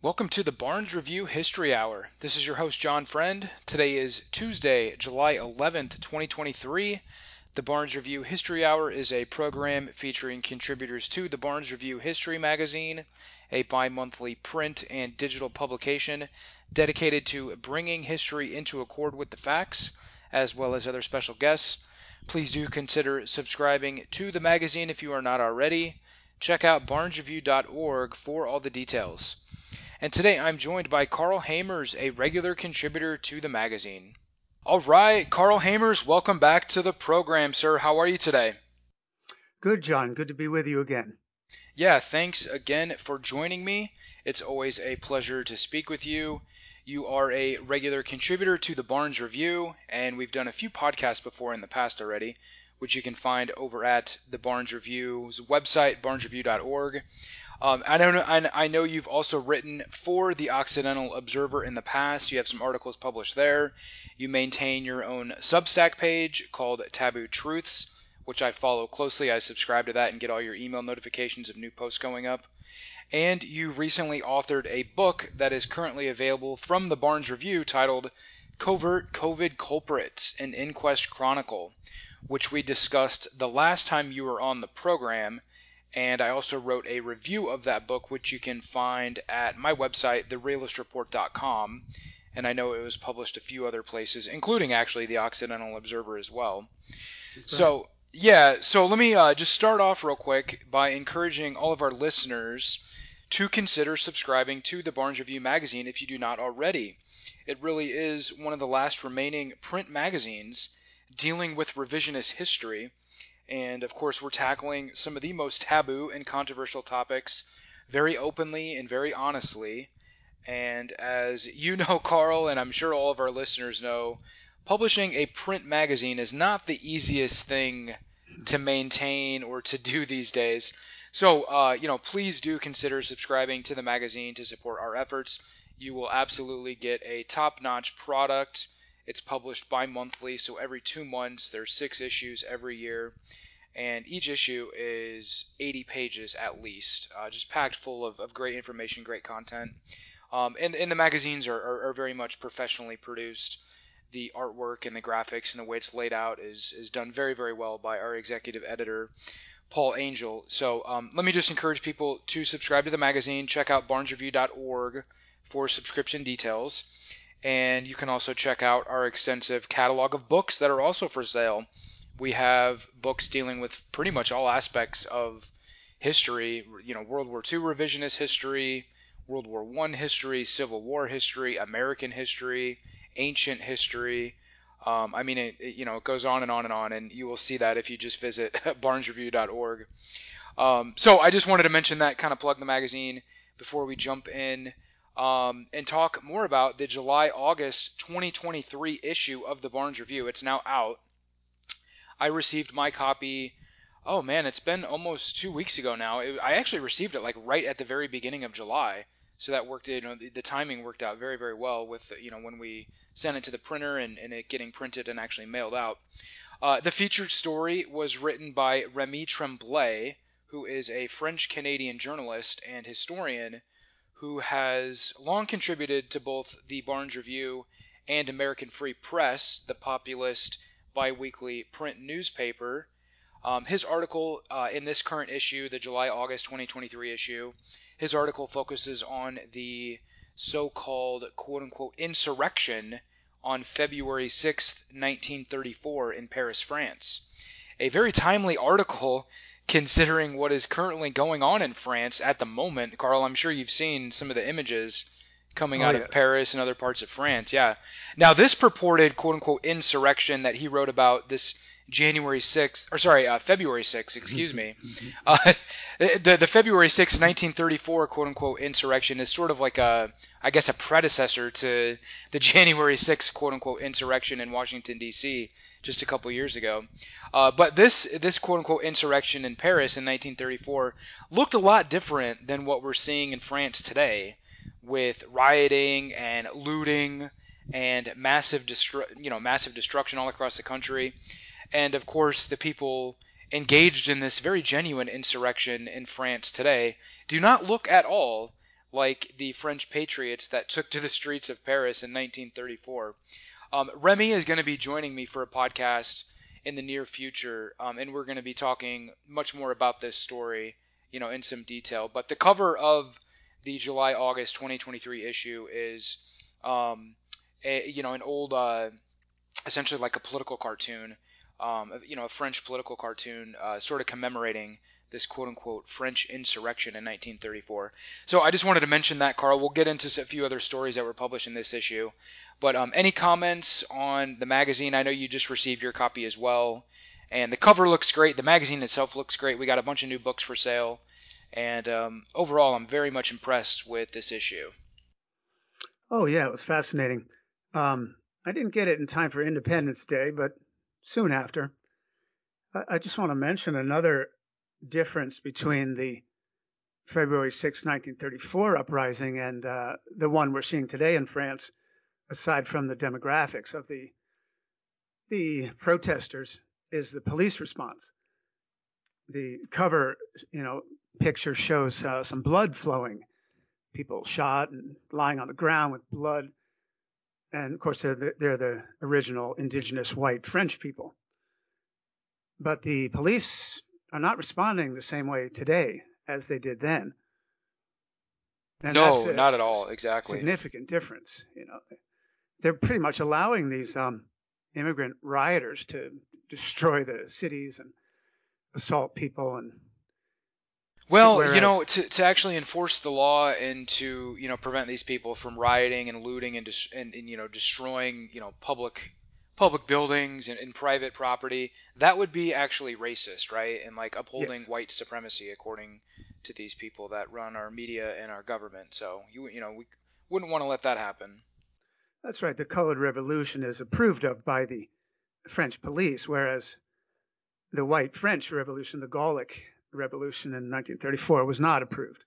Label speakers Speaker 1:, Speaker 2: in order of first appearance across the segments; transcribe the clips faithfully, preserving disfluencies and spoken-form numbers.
Speaker 1: Welcome to the Barnes Review History Hour. This is your host, John Friend. Today is Tuesday, July eleventh, twenty twenty-three. The Barnes Review History Hour is a program featuring contributors to the Barnes Review History magazine, a bi-monthly print and digital publication dedicated to bringing history into accord with the facts, as well as other special guests. Please do consider subscribing to the magazine if you are not already. Check out barnes review dot org for all the details. And today I'm joined by Carl Hamers, a regular contributor to the magazine. All right, Carl Hamers, welcome back to the program, sir. How are you today?
Speaker 2: Good, John. Good to be with you again.
Speaker 1: Yeah, thanks again for joining me. It's always a pleasure to speak with you. You are a regular contributor to the Barnes Review, and we've done a few podcasts before in the past already, which you can find over at the Barnes Review's website, barnes review dot org. Um, I don't know. I, I know you've also written for the Occidental Observer in the past. You have some articles published there. You maintain your own Substack page called Taboo Truths, which I follow closely. I subscribe to that and get all your email notifications of new posts going up. And you recently authored a book that is currently available from the Barnes Review titled Covert COVID Culprits, an Inquest Chronicle, which we discussed the last time you were on the program. And I also wrote a review of that book, which you can find at my website, the realist report dot com. And I know it was published a few other places, including actually the Occidental Observer as well.
Speaker 2: Right.
Speaker 1: So, yeah, so let me uh, just start off real quick by encouraging all of our listeners to consider subscribing to the Barnes Review magazine if you do not already. It really is one of the last remaining print magazines dealing with revisionist history. And, of course, we're tackling some of the most taboo and controversial topics very openly and very honestly. And as you know, Carl, and I'm sure all of our listeners know, publishing a print magazine is not the easiest thing to maintain or to do these days. So, uh, you know, please do consider subscribing to the magazine to support our efforts. You will absolutely get a top-notch product. It's published bi-monthly, so every two months. There's six issues every year. And each issue is eighty pages at least, uh, just packed full of, of great information, great content. Um, and, and the magazines are, are, are very much professionally produced. The artwork and the graphics and the way it's laid out is, is done very, very well by our executive editor, Paul Angel. So um, let me just encourage people to subscribe to the magazine. Check out barnes review dot org for subscription details. And you can also check out our extensive catalog of books that are also for sale. We have books dealing with pretty much all aspects of history, you know, World War Two revisionist history, World War One history, Civil War history, American history, ancient history. Um, I mean, it, it, you know, it goes on and on and on, and you will see that if you just visit barnes review dot org. Um, so I just wanted to mention that, kind of plug the magazine before we jump in um, and talk more about the July-August twenty twenty-three issue of the Barnes Review. It's now out. I received my copy, oh man, it's been almost two weeks ago now. It, I actually received it like right at the very beginning of July. So that worked, you know, the, the timing worked out very, very well with, you know, when we sent it to the printer and, and it getting printed and actually mailed out. Uh, the featured story was written by Remy Tremblay, who is a French-Canadian journalist and historian who has long contributed to both the Barnes Review and American Free Press, the populist bi-weekly print newspaper. Um, his article uh, in this current issue, the July-August twenty twenty-three issue, his article focuses on the so-called quote-unquote insurrection on February sixth, nineteen thirty-four in Paris, France. A very timely article considering what is currently going on in France at the moment. Carl, I'm sure you've seen some of the images coming
Speaker 2: Oh,
Speaker 1: out
Speaker 2: yes.
Speaker 1: of Paris and other parts of France. Yeah. Now, this purported quote-unquote insurrection that he wrote about, this January sixth, or sorry, uh, February sixth, excuse me. Uh, the, the February sixth, nineteen thirty-four quote-unquote insurrection is sort of like a, I guess, a predecessor to the January sixth quote-unquote insurrection in Washington, D C just a couple years ago. Uh, but this, this quote-unquote insurrection in Paris in nineteen thirty-four looked a lot different than what we're seeing in France today, with rioting and looting and massive, destru- you know, massive destruction all across the country. And, of course, the people engaged in this very genuine insurrection in France today do not look at all like the French patriots that took to the streets of Paris in nineteen thirty-four. Um, Remy is going to be joining me for a podcast in the near future, um, and we're going to be talking much more about this story, you know, in some detail. But the cover of the July-August twenty twenty-three issue is, um, a, you know, an old, uh, essentially like a political cartoon, um, you know, a French political cartoon, uh, sort of commemorating this quote-unquote French insurrection in nineteen thirty-four. So I just wanted to mention that, Carl. We'll get into a few other stories that were published in this issue. But um, any comments on the magazine? I know you just received your copy as well. And the cover looks great. The magazine itself looks great. We got a bunch of new books for sale. And um, overall, I'm very much impressed with this issue.
Speaker 2: Oh, yeah, it was fascinating. Um, I didn't get it in time for Independence Day, but soon after. I, I just want to mention another difference between the February sixth, nineteen thirty-four uprising and uh, the one we're seeing today in France, aside from the demographics of the the protesters, is the police response. The cover, you know, picture shows uh, some blood flowing, people shot and lying on the ground with blood. And of course, they're the, they're the original indigenous white French people. But the police are not responding the same way today as they did then. And that's
Speaker 1: No,
Speaker 2: a
Speaker 1: not at all. Exactly.
Speaker 2: significant difference. You know, they're pretty much allowing these um, immigrant rioters to destroy the cities and assault people. And
Speaker 1: Well, you
Speaker 2: whereas,
Speaker 1: know, to, to actually enforce the law and to, you know, prevent these people from rioting and looting and, dis- and, and you know, destroying, you know, public public buildings and, and private property, that would be actually racist, right? And like upholding
Speaker 2: yes,
Speaker 1: white supremacy according to these people that run our media and our government. So, you you know, we wouldn't want to let that happen.
Speaker 2: that's right. The colored revolution is approved of by the French police, whereas the white French Revolution, the Gallic Revolution in nineteen thirty-four, was not approved.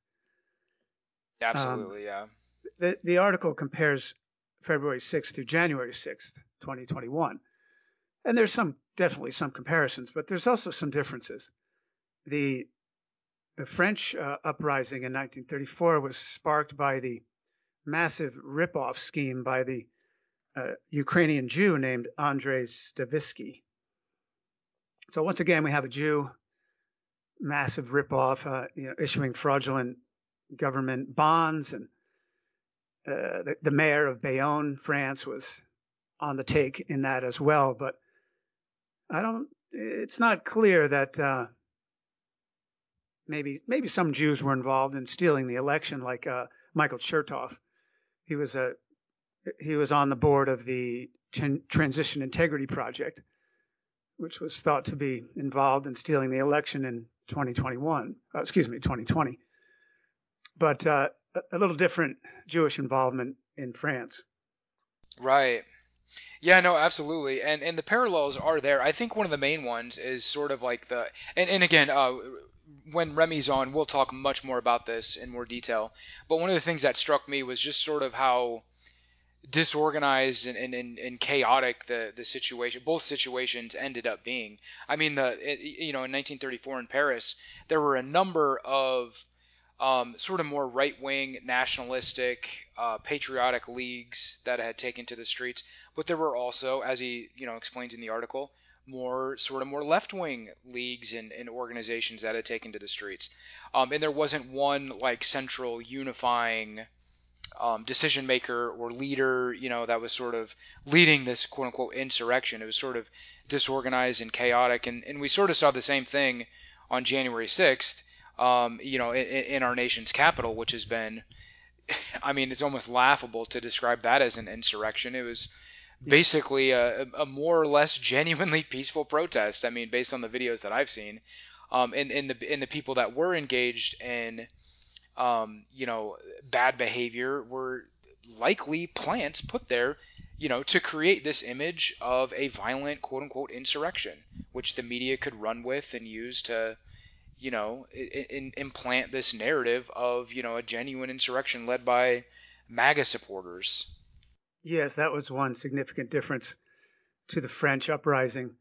Speaker 2: Um,
Speaker 1: Absolutely, yeah.
Speaker 2: the, the article compares February sixth to January sixth, twenty twenty-one. And there's some definitely some comparisons, but there's also some differences. The, the French uh, uprising in nineteen thirty-four was sparked by the massive ripoff scheme by the uh, Ukrainian Jew named Andrei Stavitsky. So once again, we have a Jew, massive ripoff, uh, you know, issuing fraudulent government bonds, and uh, the, the mayor of Bayonne, France, was on the take in that as well. But I don't. It's not clear that uh, maybe maybe some Jews were involved in stealing the election, like uh, Michael Chertoff. He was a he was on the board of the Transition Integrity Project, which was thought to be involved in stealing the election in twenty twenty-one. Uh, excuse me, twenty twenty. But uh, a little different Jewish involvement in France.
Speaker 1: Right. Yeah, no, absolutely. And and the parallels are there. I think one of the main ones is sort of like the and, and again, uh when Remy's on, we'll talk much more about this in more detail. But one of the things that struck me was just sort of how disorganized and, and, and, and chaotic the, the situation, both situations ended up being. I mean, the it, you know, in nineteen thirty-four in Paris, there were a number of um, sort of more right-wing, nationalistic, uh, patriotic leagues that had taken to the streets, but there were also, as he you know explains in the article, more sort of more left-wing leagues and, and organizations that had taken to the streets, um, and there wasn't one like central unifying um, decision maker or leader, you know, that was sort of leading this quote unquote insurrection. It was sort of disorganized and chaotic, and, and we sort of saw the same thing on January sixth, um, you know, in, in our nation's capital, which has been, I mean, it's almost laughable to describe that as an insurrection. It was
Speaker 2: Yes.
Speaker 1: basically a, a more or less genuinely peaceful protest. I mean, based on the videos that I've seen, um, and, and the and the people that were engaged in um, you know, bad behavior were likely plants put there, you know, to create this image of a violent quote unquote insurrection, which the media could run with and use to, you know, in, in, implant this narrative of, you know, a genuine insurrection led by MAGA supporters.
Speaker 2: Yes, that was one significant difference to the French uprising.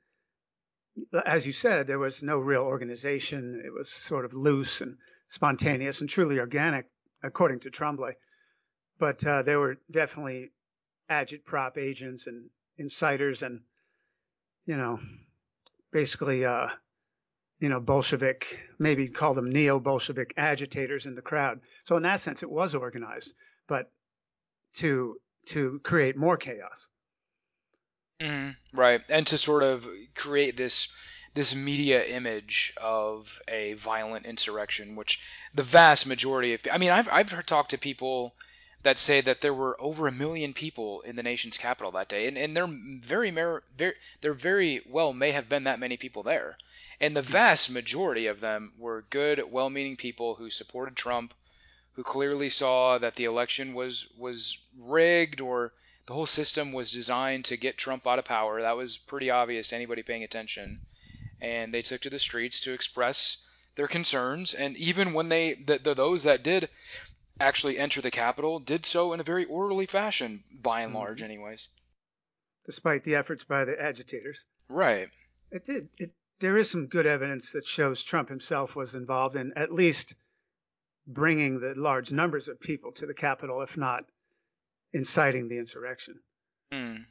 Speaker 2: As you said, there was no real organization. It was sort of loose and spontaneous and truly organic. according to Tremblay. But uh, there were definitely agitprop agents and inciters and, you know, basically, uh, you know, Bolshevik, maybe call them neo-Bolshevik agitators in the crowd. So in that sense, it was organized, but to to create more chaos.
Speaker 1: Mhm. Right, and to sort of create this this media image of a violent insurrection, which the vast majority of, I mean, I've I've heard, talked to people that say that there were over a million people in the nation's capital that day, and and there very mer- very there very well may have been that many people there, and the vast majority of them were good, well-meaning people who supported Trump, who clearly saw that the election was was rigged, or the whole system was designed to get Trump out of power. That was pretty obvious to anybody paying attention. And they took to the streets to express their concerns. And even when they, the, the, those that did actually enter the Capitol, did so in a very orderly fashion, by and large,
Speaker 2: Mm-hmm.
Speaker 1: anyways.
Speaker 2: Despite the efforts by the agitators.
Speaker 1: Right.
Speaker 2: It did. It, there is some good evidence that shows Trump himself was involved in at least bringing the large numbers of people to the Capitol, if not inciting the insurrection.
Speaker 1: Hmm.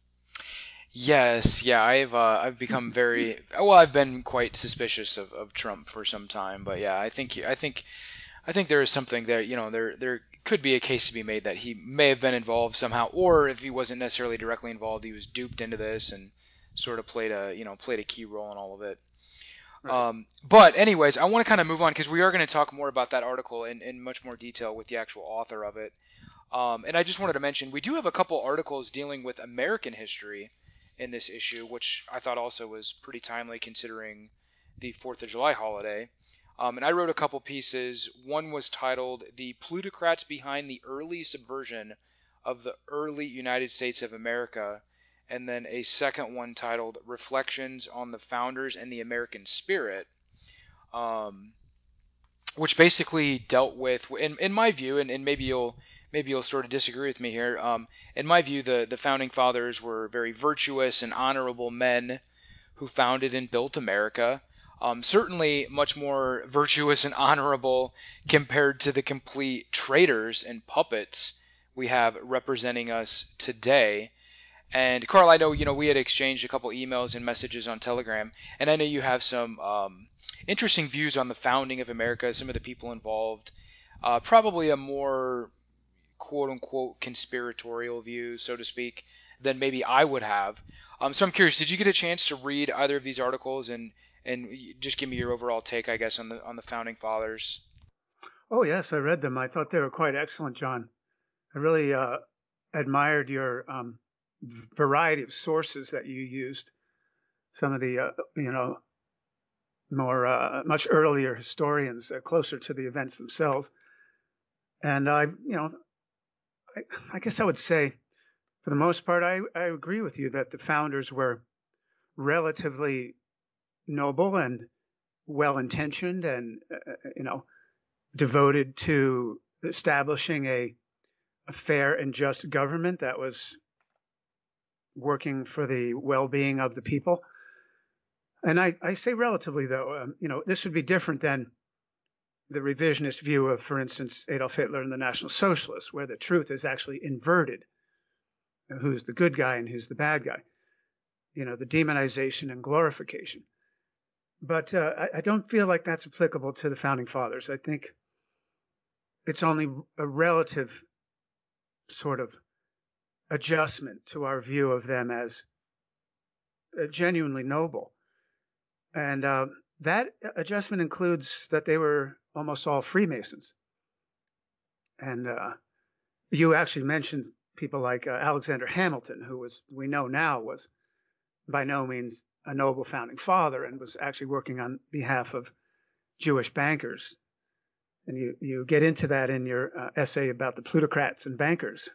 Speaker 1: Yes, yeah, I've uh, I've become very well. I've been quite suspicious of, of Trump for some time, but yeah, I think I think I think there is something there. You know, there there could be a case to be made that he may have been involved somehow, or if he wasn't necessarily directly involved, he was duped into this and sort of played a you know played a key role in all of it.
Speaker 2: Right.
Speaker 1: Um, but anyways, I want to kind of move on because we are going to talk more about that article in, in much more detail with the actual author of it. Um, and I just wanted to mention we do have a couple articles dealing with American history in this issue, which I thought also was pretty timely considering the Fourth of July holiday. Um, and I wrote a couple pieces. One was titled "The Plutocrats Behind the Early Subversion of the Early United States of America," and then a second one titled "Reflections on the Founders and the American Spirit," um, which basically dealt with, in, in my view, and, and maybe you'll maybe you'll sort of disagree with me here. Um, in my view, the the founding fathers were very virtuous and honorable men who founded and built America. Um, certainly much more virtuous and honorable compared to the complete traitors and puppets we have representing us today. And Carl, I know you know we had exchanged a couple emails and messages on Telegram, and I know you have some um, interesting views on the founding of America, some of the people involved. Uh, probably a more quote unquote conspiratorial view, so to speak, than maybe I would have. Um, so I'm curious, did you get a chance to read either of these articles and and just give me your overall take, I guess, on the on the founding fathers?
Speaker 2: Oh, yes, I read them. I thought they were quite excellent, John. I really uh, admired your um, variety of sources that you used. Some of the, uh, you know, more uh, much earlier historians, uh, closer to the events themselves. And I, you know, I, I guess I would say, for the most part, I, I agree with you that the founders were relatively noble and well-intentioned, and uh, you know, devoted to establishing a, a fair and just government that was working for the well-being of the people. And I, I say relatively, though, um, you know, this would be different than the revisionist view of, for instance, Adolf Hitler and the National Socialists, where the truth is actually inverted. Who's the good guy and who's the bad guy? You know, the demonization and glorification. But uh, I, I don't feel like that's applicable to the founding fathers. I think it's only a relative sort of adjustment to our view of them as uh, genuinely noble. And uh, that adjustment includes that they were almost all Freemasons. And uh, you actually mentioned people like uh, Alexander Hamilton, who was, we know now, was by no means a noble founding father and was actually working on behalf of Jewish bankers. And you, you get into that in your uh, essay about the plutocrats and bankers.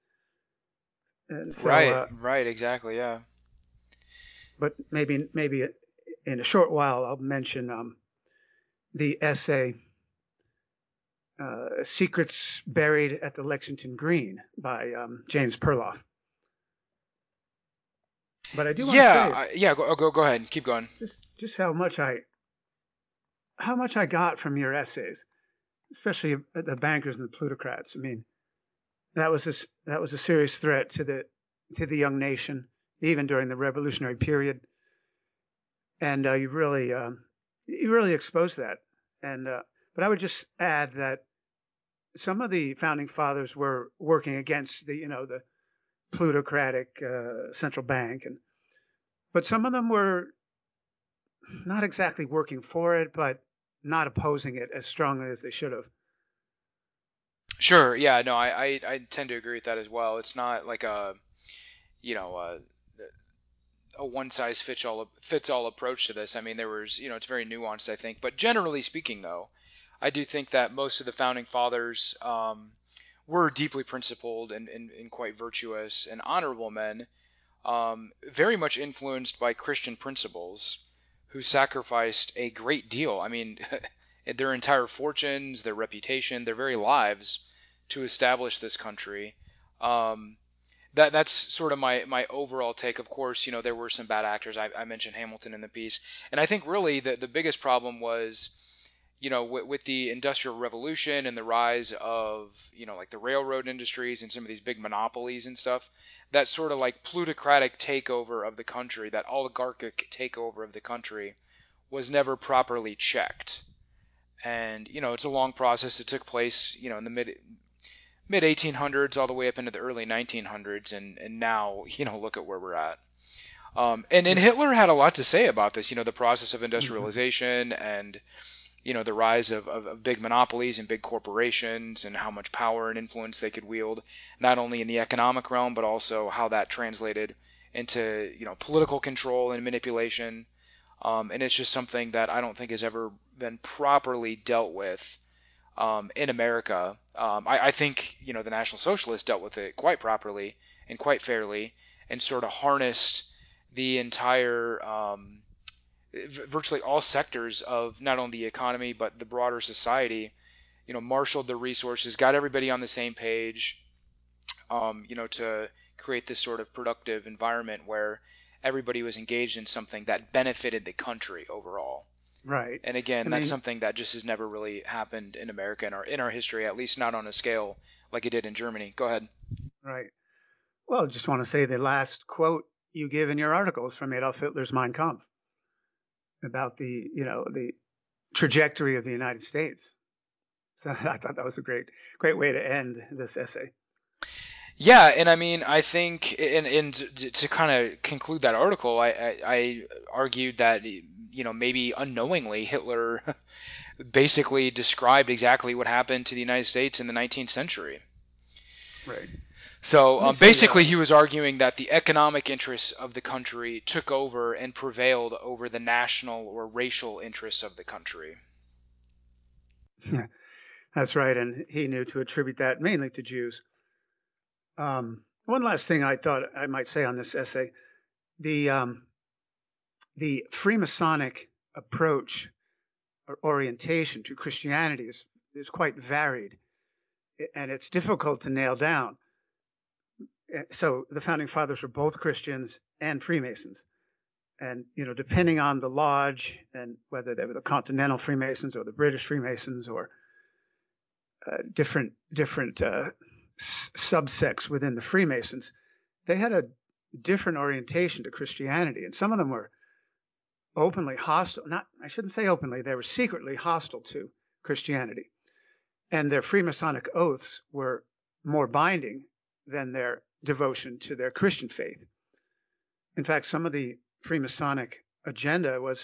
Speaker 2: And so,
Speaker 1: Right,
Speaker 2: uh,
Speaker 1: right, exactly, yeah.
Speaker 2: but maybe maybe in a short while I'll mention um, the essay uh, "Secrets Buried at the Lexington Green" by um, James Perloff. But I do want to
Speaker 1: Yeah,
Speaker 2: say
Speaker 1: I, yeah. Go, go go ahead, keep going.
Speaker 2: just just how much I how much I got from your essays. especially the bankers and the plutocrats. I mean, that was a, that was a serious threat to the to the young nation, even during the revolutionary period. And uh, you really um, you really exposed that. And uh, but I would just add that some of the founding fathers were working against the you know the plutocratic uh, central bank, and but some of them were not exactly working for it, but not opposing it as strongly as they should have.
Speaker 1: Sure. Yeah. No, I, I, I tend to agree with that as well. It's not like a, you know, a, a one size fits all fits all approach to this. I mean, there was, you know, it's very nuanced, I think. But generally speaking, though, I do think that most of the founding fathers um, were deeply principled and, and, and quite virtuous and honorable men, um, very much influenced by Christian principles, who sacrificed a great deal. I mean, their entire fortunes, their reputation, their very lives to establish this country. Um, that that's sort of my my overall take. Of course, you know there were some bad actors. I, I mentioned Hamilton in the piece, and I think really the the biggest problem was, you know, with, with the Industrial Revolution and the rise of, you know, like the railroad industries and some of these big monopolies and stuff, that sort of like plutocratic takeover of the country, that oligarchic takeover of the country, was never properly checked. And, you know, it's a long process. It took place, you know, in the mid mid eighteen hundreds all the way up into the early nineteen hundreds, and and now, you know, look at where we're at. Um, and and
Speaker 2: Yeah.
Speaker 1: Hitler had a lot to say about this, you know, the process of
Speaker 2: Mm-hmm.
Speaker 1: industrialization and, you know, the rise of, of, of big monopolies and big corporations and how much power and influence they could wield, not only in the economic realm, but also how that translated into, you know, political control and manipulation. Um, and it's just something that I don't think has ever been properly dealt with um, in America. Um, I, I think, you know, the National Socialists dealt with it quite properly and quite fairly, and sort of harnessed the entire um, virtually all sectors of not only the economy but the broader society, you know, marshaled the resources, got everybody on the same page, um, you know, to create this sort of productive environment where everybody was engaged in something that benefited the country overall.
Speaker 2: Right.
Speaker 1: And
Speaker 2: I
Speaker 1: again, that's
Speaker 2: mean,
Speaker 1: something that just has never really happened in America in our in our history, at least not on a scale like it did in Germany. Go ahead.
Speaker 2: right. Well, I just want to say the last quote you give in your article is from Adolf Hitler's Mein Kampf about the, you know, the trajectory of the United States. So I thought that was a great, great way to end this essay.
Speaker 1: Yeah, and I mean, I think, and, and to, to kind of conclude that article, I, I, I argued that, you know, maybe unknowingly Hitler basically described exactly what happened to the United States in the nineteenth century.
Speaker 2: Right.
Speaker 1: So
Speaker 2: Let me
Speaker 1: um,
Speaker 2: say,
Speaker 1: basically,
Speaker 2: uh,
Speaker 1: he was arguing that the economic interests of the country took over and prevailed over the national or racial interests of the country.
Speaker 2: yeah, that's right. And he knew to attribute that mainly to Jews. Um, one last thing I thought I might say on this essay: the um, the Freemasonic approach or orientation to Christianity is is quite varied, and it's difficult to nail down. So the founding fathers were both Christians and Freemasons, and you know, depending on the lodge and whether they were the Continental Freemasons or the British Freemasons or uh, different different uh, subsects within the Freemasons, they had a different orientation to Christianity, and some of them were openly hostile. Not, I shouldn't say openly; they were secretly hostile to Christianity, and their Freemasonic oaths were more binding than their devotion to their Christian faith. In fact, some of the Freemasonic agenda was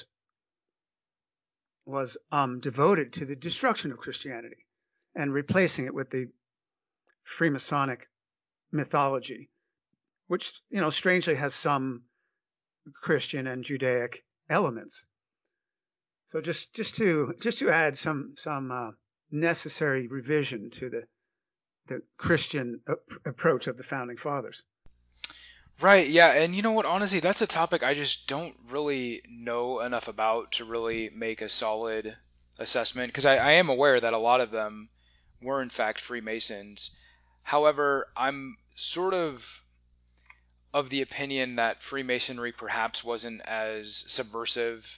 Speaker 2: was um, devoted to the destruction of Christianity and replacing it with the Freemasonic mythology, which you know strangely has some Christian and Judaic elements. So just just to just to add some some uh, necessary revision to the the Christian a- approach of the founding fathers.
Speaker 1: Right, yeah, and you know what? Honestly, that's a topic I just don't really know enough about to really make a solid assessment, because I, I am aware that a lot of them were in fact Freemasons. However, I'm sort of of the opinion that Freemasonry perhaps wasn't as subversive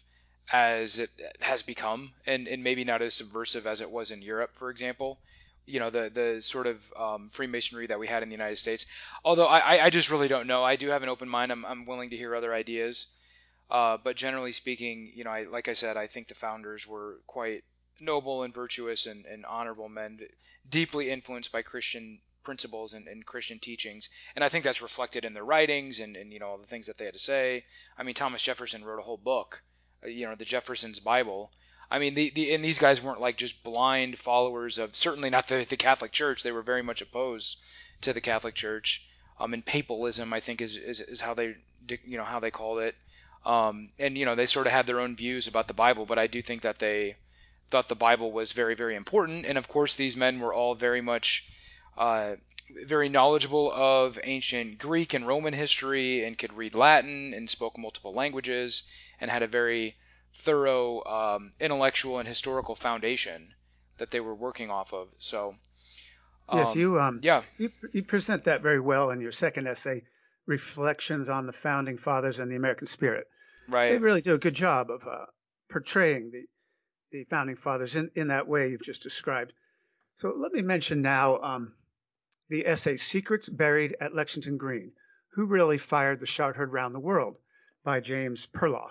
Speaker 1: as it has become, and, and maybe not as subversive as it was in Europe, for example. You know, the the sort of um, Freemasonry that we had in the United States. Although I, I just really don't know. I do have an open mind. I'm, I'm willing to hear other ideas. Uh, but generally speaking, you know, I, like I said, I think the founders were quite noble and virtuous and, and honorable men, deeply influenced by Christian principles and, and Christian teachings. And I think that's reflected in their writings and, and, you know, all the things that they had to say. I mean, Thomas Jefferson wrote a whole book, uh, you know, the Jefferson's Bible. I mean, the, the and these guys weren't like just blind followers of, certainly not the, the Catholic Church. They were very much opposed to the Catholic Church. Um, and papalism, I think, is, is, is how they, you know, how they called it. Um, and, you know, they sort of had their own views about the Bible, but I do think that they thought the Bible was very, very important. And of course, these men were all very much uh, very knowledgeable of ancient Greek and Roman history and could read Latin and spoke multiple languages and had a very thorough um, intellectual and historical foundation that they were working off of. So,
Speaker 2: Yes,
Speaker 1: um,
Speaker 2: you um
Speaker 1: yeah,
Speaker 2: you you present that very well in your second essay, Reflections on the Founding Fathers and the American Spirit. They
Speaker 1: right.
Speaker 2: really do a good job of uh, portraying the the founding fathers in, in that way you've just described. So let me mention now um, the essay Secrets Buried at Lexington Green, Who Really Fired the Shot Heard Round the World by James Perloff.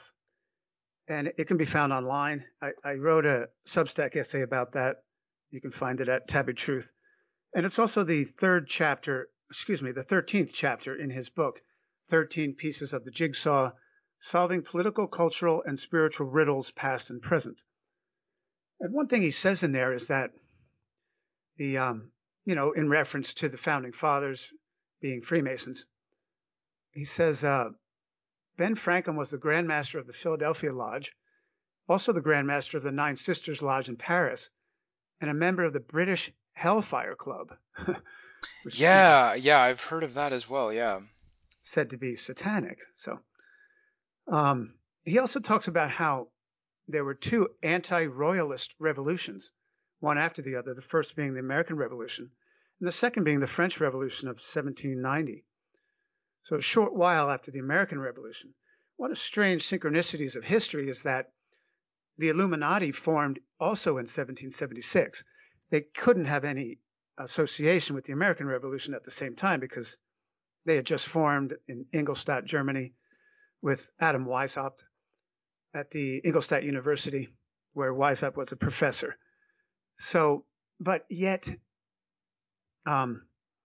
Speaker 2: And it can be found online. I, I wrote a Substack essay about that. You can find it at Taboo Truth. And it's also the third chapter, excuse me, the thirteenth chapter in his book, thirteen Pieces of the Jigsaw, Solving Political, Cultural, and Spiritual Riddles, Past and Present. And one thing he says in there is that the, um, you know, in reference to the founding fathers being Freemasons, he says uh, Ben Franklin was the Grand Master of the Philadelphia Lodge, also the Grand Master of the Nine Sisters Lodge in Paris, and a member of the British Hellfire Club, which is
Speaker 1: Yeah, yeah, I've heard of that as well. Yeah.
Speaker 2: said to be satanic. So um, he also talks about how there were two anti-royalist revolutions, one after the other, the first being the American Revolution, and the second being the French Revolution of seventeen ninety. So a short while after the American Revolution. One of the strange synchronicities of history is that the Illuminati formed also in seventeen seventy-six. They couldn't have any association with the American Revolution at the same time because they had just formed in Ingolstadt, Germany, with Adam Weishaupt at the Ingolstadt University, where Weishaupt was a professor. So, but yet, um,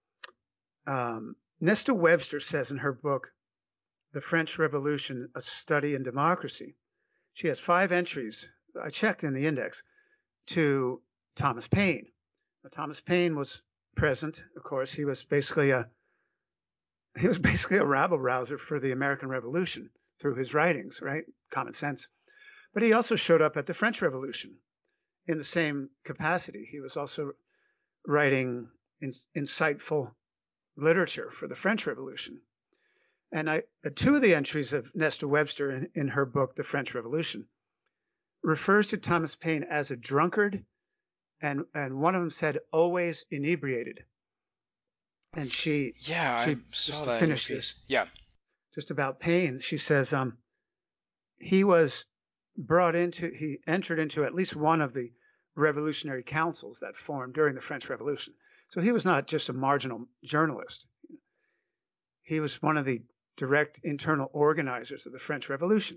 Speaker 2: um, Nesta Webster says in her book, The French Revolution, A Study in Democracy, she has five entries, I checked in the index, to Thomas Paine. Now, Thomas Paine was present, of course. He was basically a he was basically a rabble rouser for the American Revolution through his writings, right? Common sense. But he also showed up at the French Revolution in the same capacity. He was also writing in, insightful literature for the French Revolution. And I, uh, two of the entries of Nesta Webster in, in her book, The French Revolution, refers to Thomas Paine as a drunkard, and, and one of them said, always inebriated. And she,
Speaker 1: Yeah, I
Speaker 2: she just
Speaker 1: saw
Speaker 2: to
Speaker 1: that in your
Speaker 2: finish this,
Speaker 1: piece. Yeah.
Speaker 2: just about Paine, she says, um, he was brought into, he entered into at least one of the revolutionary councils that formed during the French Revolution. So he was not just a marginal journalist. He was one of the direct internal organizers of the French Revolution.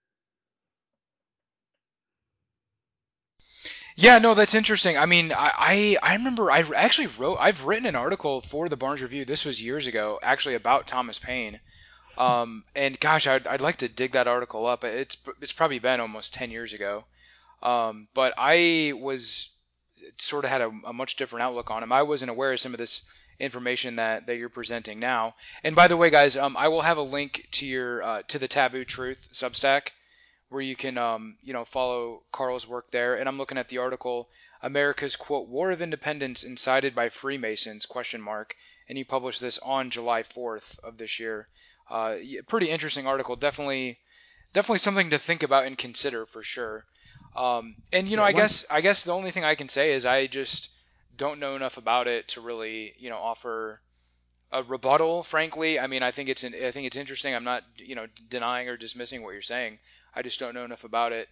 Speaker 1: Yeah, no, that's interesting. I mean, I, I, I remember I actually wrote, I've written an article for the Barnes Review. This was years ago, actually about Thomas Paine. Um, and gosh, I'd, I'd like to dig that article up. It's, it's probably been almost ten years ago. Um, but I was sort of had a, a much different outlook on him. I wasn't aware of some of this information that, that you're presenting now. And by the way, guys, um, I will have a link to your, uh, to the Taboo Truth Substack, where you can, um, you know, follow Carl's work there. And I'm looking at the article, America's, quote, War of Independence Incited by Freemasons, question mark. And you published this on July fourth of this year. Uh, pretty interesting article. Definitely, definitely something to think about and consider for sure. Um, and, you know,
Speaker 2: Yeah,
Speaker 1: I
Speaker 2: one,
Speaker 1: guess, I guess the only thing I can say is I just don't know enough about it to really, you know, offer a rebuttal, frankly. I mean, I think it's an, I think it's interesting. I'm not, you know, denying or dismissing what you're saying. I just don't know enough about it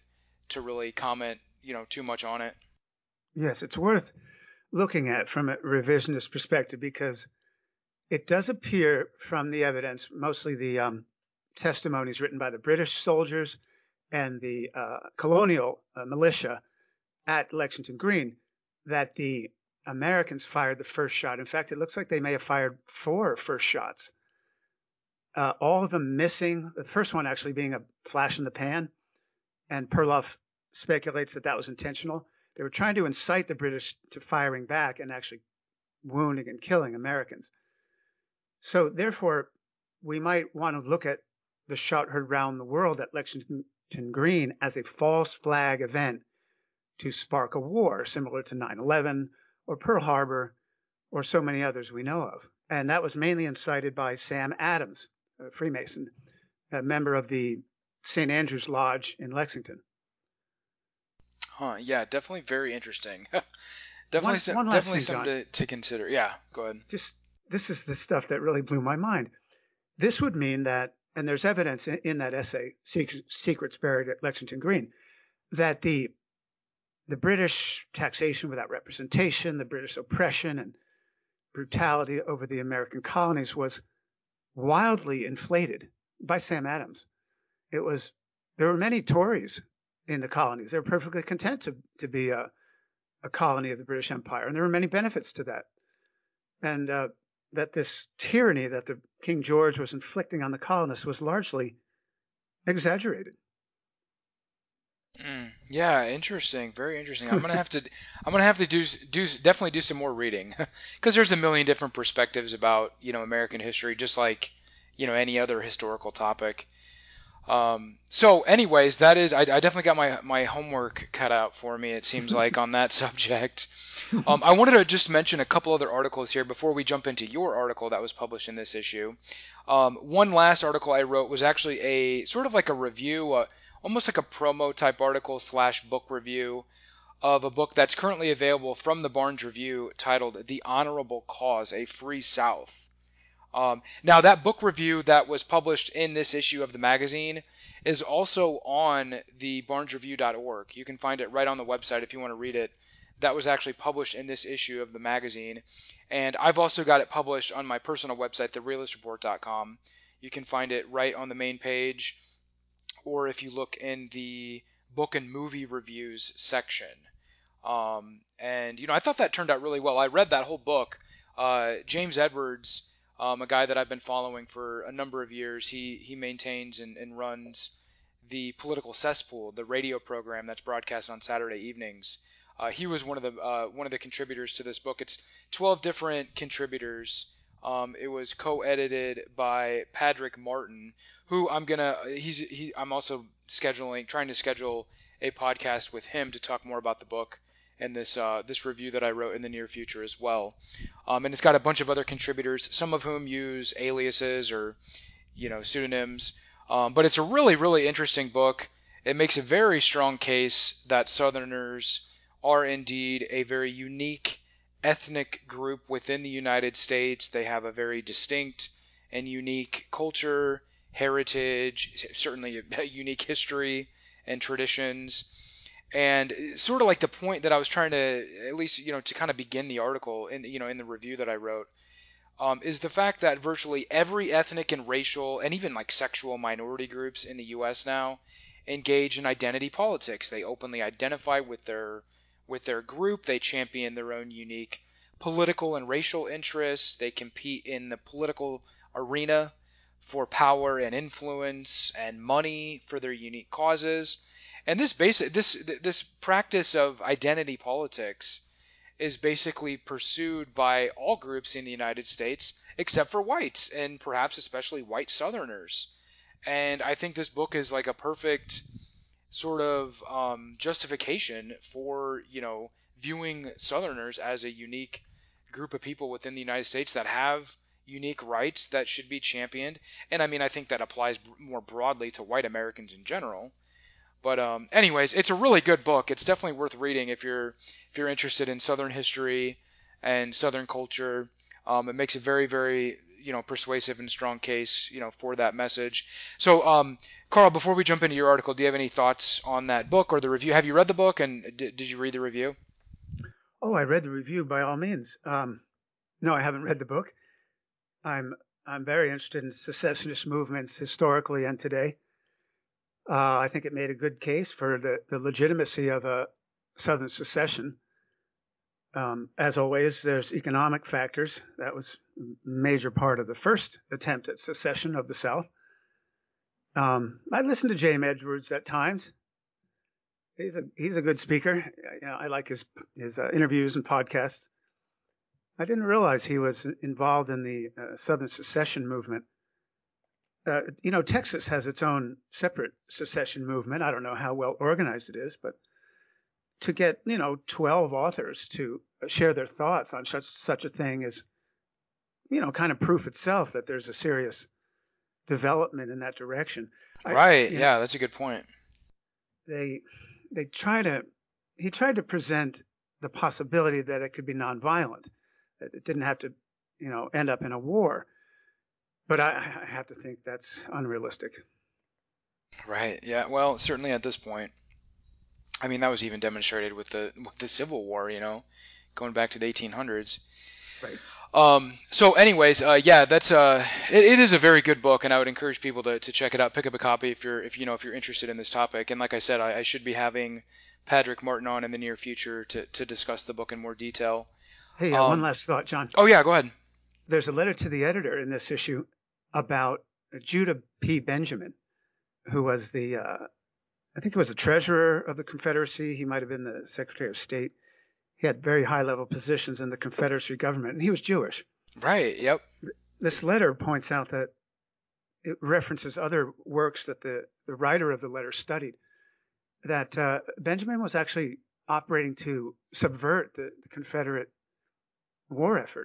Speaker 1: to really comment, you know, too much on it.
Speaker 2: Yes, it's worth looking at from a revisionist perspective because it does appear from the evidence, mostly the um, testimonies written by the British soldiers and the uh, colonial uh, militia at Lexington Green, that the Americans fired the first shot. In fact, it looks like they may have fired four first shots. Uh, all of them missing, the first one actually being a flash in the pan, and Perloff speculates that that was intentional. They were trying to incite the British to firing back and actually wounding and killing Americans. So therefore, we might want to look at the shot heard round the world at Lexington Green as a false flag event to spark a war similar to nine eleven or Pearl Harbor or so many others we know of. And that was mainly incited by Sam Adams, a Freemason, a member of the Saint Andrew's Lodge in Lexington.
Speaker 1: Huh, yeah, definitely very interesting. definitely
Speaker 2: One,
Speaker 1: some,
Speaker 2: one last
Speaker 1: definitely
Speaker 2: thing, John.
Speaker 1: something to, to consider. Yeah, go ahead.
Speaker 2: Just this is the stuff that really blew my mind. This would mean that, and there's evidence in, in that essay, Secret, Secrets Buried at Lexington Green, that the the British taxation without representation, the British oppression and brutality over the American colonies was wildly inflated by Sam Adams. It was there were many Tories in the colonies. They were perfectly content to, to be a, a colony of the British Empire, and there were many benefits to that. And uh, that this tyranny that the King George was inflicting on the colonists was largely exaggerated.
Speaker 1: Mm, yeah, interesting. Very interesting. I'm gonna have to, I'm gonna have to do, do definitely do some more reading, because there's a million different perspectives about, you know, American history, just like, you know, any other historical topic. Um, so, anyways, that is, I, I definitely got my my homework cut out for me. It seems like on that subject. Um, I wanted to just mention a couple other articles here before we jump into your article that was published in this issue. Um, one last article I wrote was actually a sort of like a review, uh, almost like a promo type article slash book review of a book that's currently available from the Barnes Review titled The Honorable Cause, A Free South. Um, now, that book review that was published in this issue of the magazine is also on the barnes review dot org. You can find it right on the website if you want to read it. That was actually published in this issue of the magazine. And I've also got it published on my personal website, the realist report dot com. You can find it right on the main page, or if you look in the book and movie reviews section. Um, and, you know, I thought that turned out really well. I read that whole book. Uh, James Edwards, um, a guy that I've been following for a number of years, he, he maintains and, and runs the Political Cesspool, the radio program that's broadcast on Saturday evenings. Uh, he was one of the uh, one of the contributors to this book. It's twelve different contributors. Um, it was co-edited by Patrick Martin, who I'm gonna he's he I'm also scheduling trying to schedule a podcast with him to talk more about the book and this uh, this review that I wrote in the near future as well. Um, and it's got a bunch of other contributors, some of whom use aliases or you know pseudonyms. Um, but it's a really really interesting book. It makes a very strong case that Southerners are indeed a very unique ethnic group within the United States. They have a very distinct and unique culture, heritage, certainly a unique history and traditions. And sort of like the point that I was trying to, at least, you know, to kind of begin the article in, you know, in the review that I wrote, um, is the fact that virtually every ethnic and racial and even like sexual minority groups in the U S now engage in identity politics. They openly identify with their with their group. They champion their own unique political and racial interests. They compete in the political arena for power and influence and money for their unique causes. And this basic this this practice of identity politics is basically pursued by all groups in the United States except for whites, and perhaps especially white Southerners. And I think this book is like a perfect sort of um, justification for, you know, viewing Southerners as a unique group of people within the United States that have unique rights that should be championed. And I mean, I think that applies more broadly to white Americans in general. But um, anyways, it's a really good book. It's definitely worth reading if you're if you're interested in Southern history and Southern culture. Um, it makes a very very you know, persuasive and strong case, you know, for that message. So, um, Carl, before we jump into your article, do you have any thoughts on that book or the review? Have you read the book, and did, did you read the review?
Speaker 2: Oh, I read the review by all means. Um, no, I haven't read the book. I'm I'm very interested in secessionist movements historically and today. Uh, I think it made a good case for the, the legitimacy of a Southern secession. Um, as always, there's economic factors. That was a major part of the first attempt at secession of the South. Um, I listen to James Edwards at times. He's a he's a good speaker. You know, I like his his uh, interviews and podcasts. I didn't realize he was involved in the uh, Southern secession movement. Uh, you know, Texas has its own separate secession movement. I don't know how well organized it is, but to get, you know, twelve authors to share their thoughts on such such a thing is, you know, kind of proof itself that there's a serious development in that direction. I,
Speaker 1: Right.
Speaker 2: you know,
Speaker 1: Yeah, that's a good point.
Speaker 2: they they try to he tried to present the possibility that it could be nonviolent, that it didn't have to, you know, end up in a war. But I, I have to think that's unrealistic.
Speaker 1: Right. Yeah. Well, certainly at this point, I mean, that was even demonstrated with the with the Civil War, you know, going back to the eighteen hundreds.
Speaker 2: Right.
Speaker 1: Um, so anyways, uh, yeah, that's uh, it, it is a very good book, and I would encourage people to, to check it out. Pick up a copy if you're if you know if you're interested in this topic. And like I said, I, I should be having Patrick Martin on in the near future to, to discuss the book in more detail.
Speaker 2: Hey, uh, one
Speaker 1: Um,
Speaker 2: last thought, John.
Speaker 1: oh yeah, go ahead.
Speaker 2: There's a letter to the editor in this issue about Judah P. Benjamin, who was the, uh, I think he was the treasurer of the Confederacy. He might have been the Secretary of State. He had very high level positions in the Confederacy government, and he was Jewish.
Speaker 1: Right. Yep.
Speaker 2: This letter points out that it references other works that the, the writer of the letter studied, that uh, Benjamin was actually operating to subvert the, the Confederate war effort.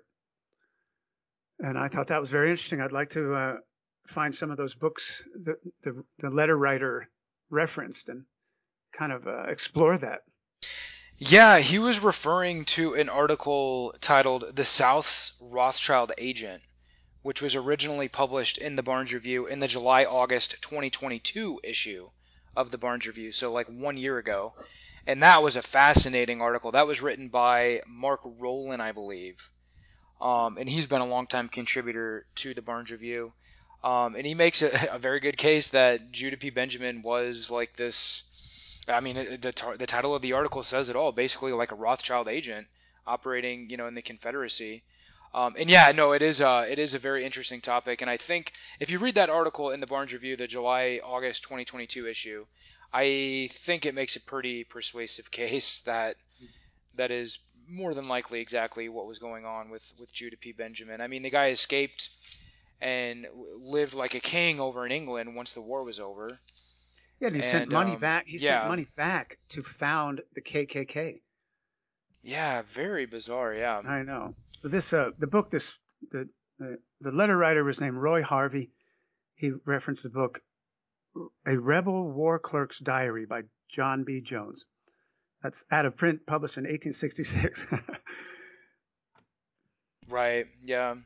Speaker 2: And I thought that was very interesting. I'd like to uh, find some of those books the, the, the letter writer referenced and kind of uh, explore that.
Speaker 1: Yeah, he was referring to an article titled "The South's Rothschild Agent," which was originally published in the Barnes Review in the July-August twenty twenty-two issue of the Barnes Review, so like one year ago. And that was a fascinating article. That was written by Mark Rowland, I believe. Um, and he's been a longtime contributor to the Barnes Review. Um, and he makes a, a very good case that Judah P. Benjamin was like this. I mean, the the title of the article says it all. Basically, like a Rothschild agent operating, you know, in the Confederacy. Um, and yeah, no, it is uh, it is a very interesting topic. And I think if you read that article in the Barnes Review, the July August twenty twenty-two issue, I think it makes a pretty persuasive case that that is more than likely exactly what was going on with with Judah P. Benjamin. I mean, the guy escaped and lived like a king over in England once the war was over.
Speaker 2: Yeah, and he sent
Speaker 1: And
Speaker 2: money
Speaker 1: um,
Speaker 2: back. He sent
Speaker 1: yeah,
Speaker 2: money back to found the K K K.
Speaker 1: yeah, very bizarre. Yeah.
Speaker 2: I know. So this, uh, the book, this, the, the, the letter writer was named Roy Harvey. He referenced the book, A Rebel War Clerk's Diary by John B. Jones. That's out of print, published in eighteen sixty-six.
Speaker 1: Right. Yeah.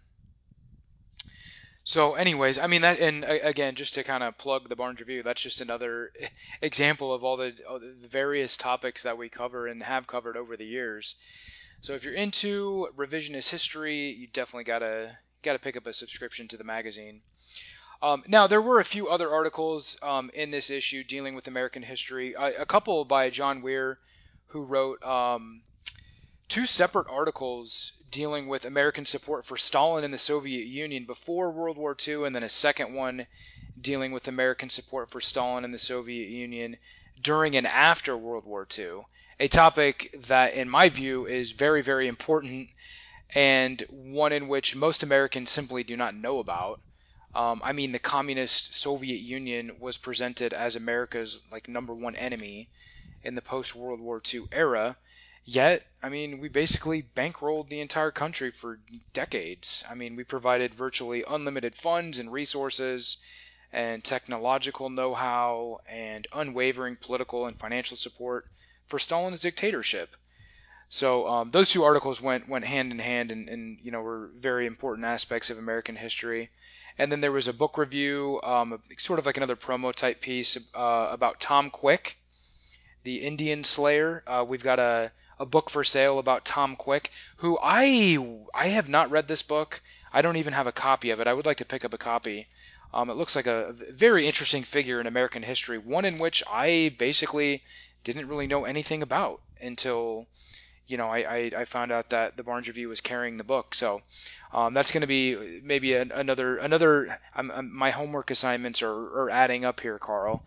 Speaker 1: So, anyways, I mean that, and again, just to kind of plug the Barnes Review, that's just another example of all the, all the various topics that we cover and have covered over the years. So, if you're into revisionist history, you definitely gotta gotta pick up a subscription to the magazine. Um, now, there were a few other articles um, in this issue dealing with American history. A, a couple by John Weir, who wrote um, two separate articles dealing with American support for Stalin and the Soviet Union before World War Two, and then a second one dealing with American support for Stalin and the Soviet Union during and after World War Two. A topic that, in my view, is very, very important and one in which most Americans simply do not know about. Um, I mean, the communist Soviet Union was presented as America's like number one enemy in the post-World War Two era. Yet, I mean, we basically bankrolled the entire country for decades. I mean, we provided virtually unlimited funds and resources and technological know-how and unwavering political and financial support for Stalin's dictatorship. So um, those two articles went went hand in hand, and, and you know were very important aspects of American history. And then there was a book review, um, sort of like another promo type piece uh, about Tom Quick, the Indian Slayer. Uh, we've got a, a book for sale about Tom Quick, who I I have not read this book. I don't even have a copy of it. I would like to pick up a copy. Um, it looks like a very interesting figure in American history, one in which I basically didn't really know anything about until you know I, I, I found out that the Barnes Review was carrying the book. So um, that's going to be maybe an, another another. I'm, I'm, my homework assignments are, are adding up here, Carl.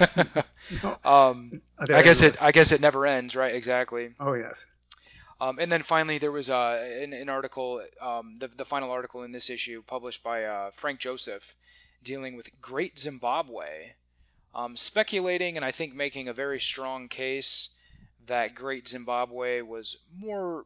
Speaker 2: No,
Speaker 1: um,
Speaker 2: they're
Speaker 1: I guess
Speaker 2: endless.
Speaker 1: it I guess it never ends, right? Exactly.
Speaker 2: Oh, yes.
Speaker 1: Um, and then finally, there was uh, an, an article, um, the, the final article in this issue, published by uh, Frank Joseph, dealing with Great Zimbabwe, um, speculating and I think making a very strong case that Great Zimbabwe was more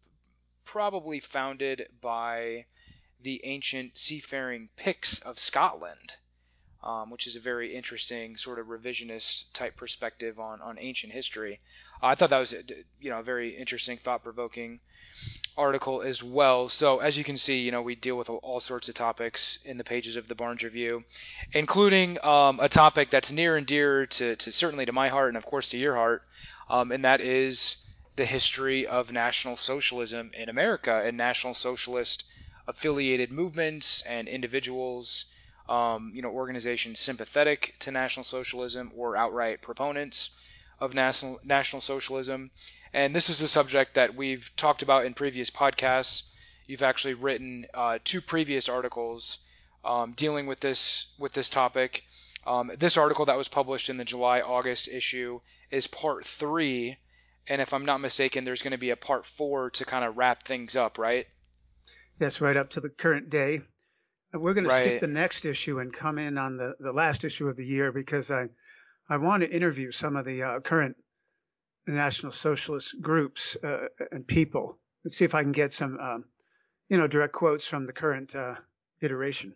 Speaker 1: probably founded by the ancient seafaring Picts of Scotland, um, which is a very interesting sort of revisionist type perspective on, on ancient history. Uh, I thought that was you know a very interesting, thought-provoking article as well. So as you can see, you know we deal with all, all sorts of topics in the pages of the Barnes Review, including um, a topic that's near and dear to, to certainly to my heart and of course to your heart, um, and that is the history of National Socialism in America and National Socialist affiliated movements and individuals, um, you know, organizations sympathetic to National Socialism or outright proponents of National National Socialism. And this is a subject that we've talked about in previous podcasts. You've actually written uh, two previous articles um, dealing with this with this topic. Um, this article that was published in the July-August issue is part three, and if I'm not mistaken, there's going to be a part four to kind of wrap things up, right?
Speaker 2: Yes, right up to the current day. Uh, We're going to skip
Speaker 1: Right.
Speaker 2: the next issue and come in on the, the last issue of the year because I, I want to interview some of the uh, current National Socialist groups uh, and people and see if I can get some, um, you know, direct quotes from the current uh, iteration.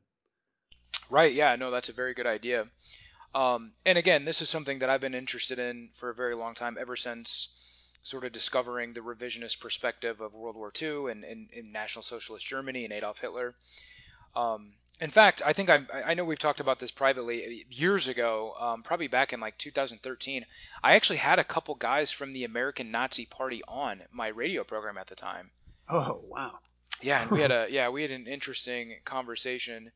Speaker 1: Right. Yeah. No, that's a very good idea. Um, and again, this is something that I've been interested in for a very long time, ever since sort of discovering the revisionist perspective of World War Two and, and, and National Socialist Germany and Adolf Hitler. Um, in fact, I think I, I know we've talked about this privately years ago, um, probably back in like two thousand thirteen. I actually had a couple guys from the American Nazi Party on my radio program at the time.
Speaker 2: Oh, wow.
Speaker 1: Yeah, and we had a yeah we had an interesting conversation.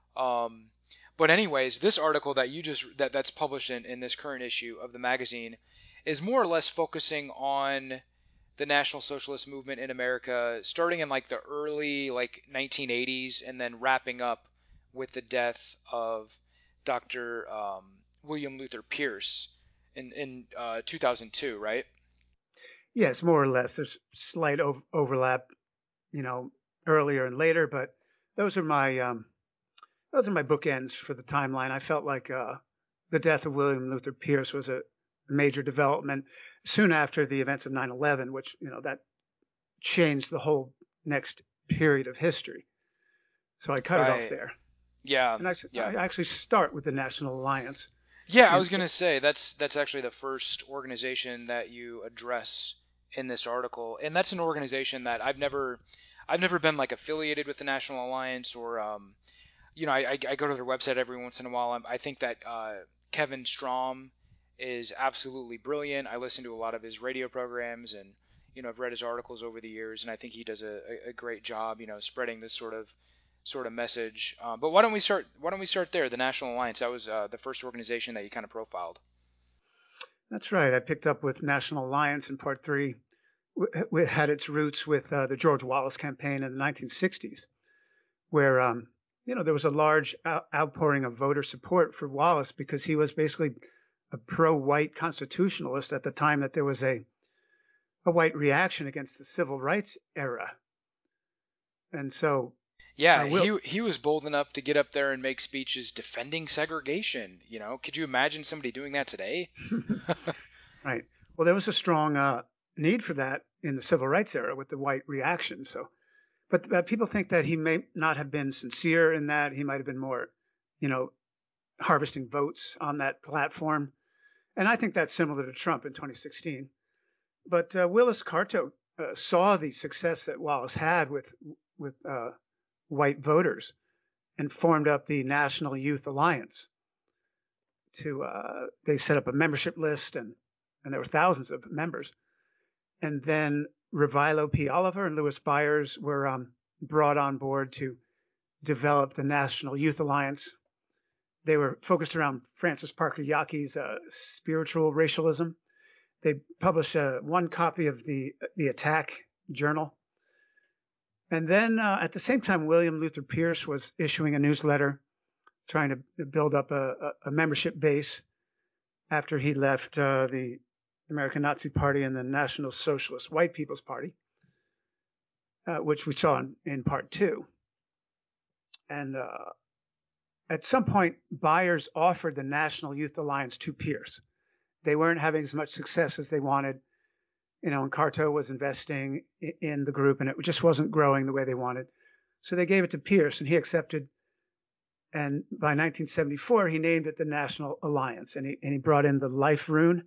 Speaker 1: Um, but anyways, this article that you just that that's published in, in this current issue of the magazine is more or less focusing on the National Socialist movement in America, starting in like the early like nineteen eighties, and then wrapping up with the death of Doctor Um, William Luther Pierce in in uh, two thousand two, right?
Speaker 2: Yes, more or less. There's slight ov- overlap, you know, earlier and later, but those are my um, those are my bookends for the timeline. I felt like uh, the death of William Luther Pierce was a major development soon after the events of nine eleven, which, you know, that changed the whole next period of history. So I cut it off
Speaker 1: Right.
Speaker 2: there.
Speaker 1: Yeah.
Speaker 2: And I,
Speaker 1: Yeah.
Speaker 2: I actually start with the National Alliance.
Speaker 1: Yeah, I
Speaker 2: And
Speaker 1: was gonna say that's that's actually the first organization that you address in this article, and that's an organization that I've never, I've never been like affiliated with the National Alliance, or um, you know, I, I, I go to their website every once in a while. I, I think that uh, Kevin Strom is absolutely brilliant. I listen to a lot of his radio programs, and you know, I've read his articles over the years, and I think he does a, a great job, you know, spreading this sort of sort of message. Um, but why don't we start? Why don't we start there? The National Alliance. That was uh, the first organization that you kind of profiled.
Speaker 2: that's right. I picked up with National Alliance in part three. It had its roots with uh, the George Wallace campaign in the nineteen sixties, where um, you know there was a large out- outpouring of voter support for Wallace because he was basically a pro-white constitutionalist at the time that there was a a white reaction against the civil rights era. And so, uh,
Speaker 1: Yeah,
Speaker 2: Will,
Speaker 1: he he was bold enough to get up there and make speeches defending segregation. You know, could you imagine somebody doing that today?
Speaker 2: right. Well, there was a strong uh, need for that in the civil rights era with the white reaction. So, but uh, people think that he may not have been sincere in that. He might have been more, you know, harvesting votes on that platform. And I think that's similar to Trump in twenty sixteen. But uh, Willis Carto uh, saw the success that Wallace had with with uh, white voters and formed up the National Youth Alliance. To uh, they set up a membership list, and and there were thousands of members. And then Revilo P. Oliver and Louis Byers were um, brought on board to develop the National Youth Alliance. They were focused around Francis Parker Yockey's uh, spiritual racialism. They published uh, one copy of the the Attack Journal. And then uh, at the same time, William Luther Pierce was issuing a newsletter trying to build up a, a membership base after he left uh, the American Nazi Party and the National Socialist White People's Party, uh, which we saw in, in part two. And uh, at some point, Byers offered the National Youth Alliance to Pierce. They weren't having as much success as they wanted. You know, and Carto was investing in the group, and it just wasn't growing the way they wanted. So they gave it to Pierce, and he accepted. And by nineteen seventy-four, he named it the National Alliance, and he, and he brought in the life rune.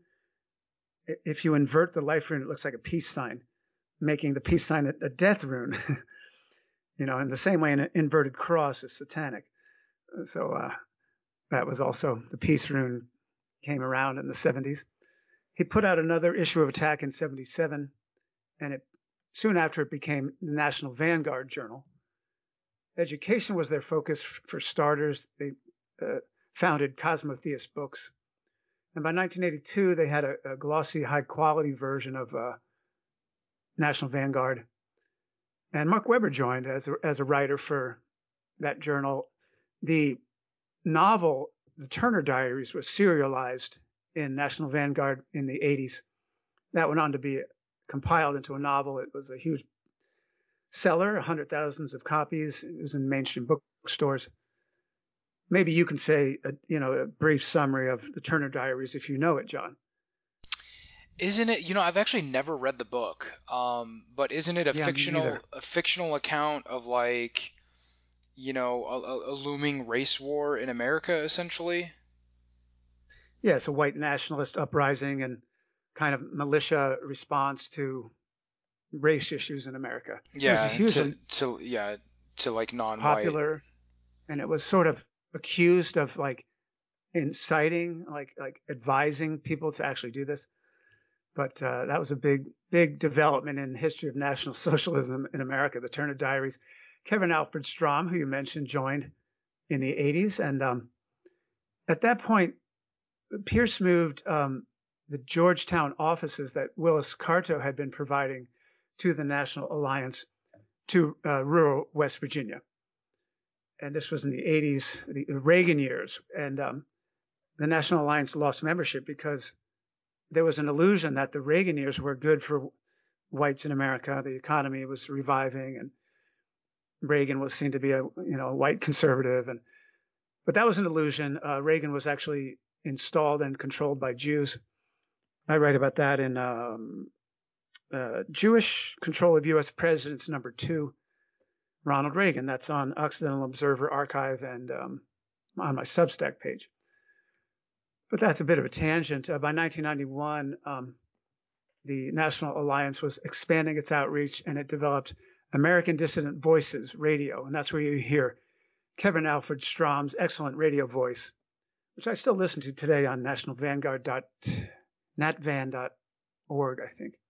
Speaker 2: If you invert the life rune, it looks like a peace sign, making the peace sign a, a death rune. You know, in the same way, an inverted cross is satanic. So uh, that was also the peace rune came around in the seventies. He put out another issue of Attack in seventy-seven, and it soon after it became the National Vanguard Journal. Education was their focus. For starters, they uh, founded Cosmotheist Books. And by nineteen eighty-two, they had a, a glossy, high-quality version of uh, National Vanguard. And Mark Webber joined as a, as a writer for that journal. The novel, The Turner Diaries, was serialized in National Vanguard in the eighties. That went on to be compiled into a novel. It was a huge seller, one hundred thousands of copies. It was in mainstream bookstores. Maybe you can say, a, you know, a brief summary of the Turner Diaries if you know it, John.
Speaker 1: Isn't it? You know, I've actually never read the book, um, but isn't it a
Speaker 2: yeah,
Speaker 1: fictional a fictional account of like, you know, a, a looming race war in America, essentially?
Speaker 2: Yeah, it's a white nationalist uprising and kind of militia response to race issues in America. It was a
Speaker 1: Yeah, to
Speaker 2: hugely
Speaker 1: to yeah to like non-white.
Speaker 2: popular, and it was sort of accused of like inciting, like like advising people to actually do this. But uh, that was a big, big development in the history of National Socialism in America, the Turner Diaries. Kevin Alfred Strom, who you mentioned, joined in the eighties. And um, at that point, Pierce moved um, the Georgetown offices that Willis Carto had been providing to the National Alliance to uh, rural West Virginia. And this was in the eighties, the Reagan years. And um, the National Alliance lost membership because there was an illusion that the Reagan years were good for whites in America. The economy was reviving, and Reagan was seen to be a you know a white conservative. And but that was an illusion. Uh, Reagan was actually installed and controlled by Jews. I write about that in um, uh, Jewish Control of U S Presidents number two, Ronald Reagan. That's on Occidental Observer Archive and um, on my Substack page. But that's a bit of a tangent. Uh, by nineteen ninety-one, um, the National Alliance was expanding its outreach, and it developed American Dissident Voices Radio. And that's where you hear Kevin Alfred Strom's excellent radio voice, which I still listen to today on national vanguard dot natvan dot org, I think.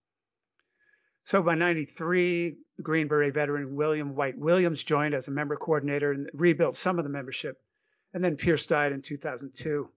Speaker 2: So by ninety-three, Green Beret veteran William White Williams joined as a member coordinator and rebuilt some of the membership. And then Pierce died in two thousand two.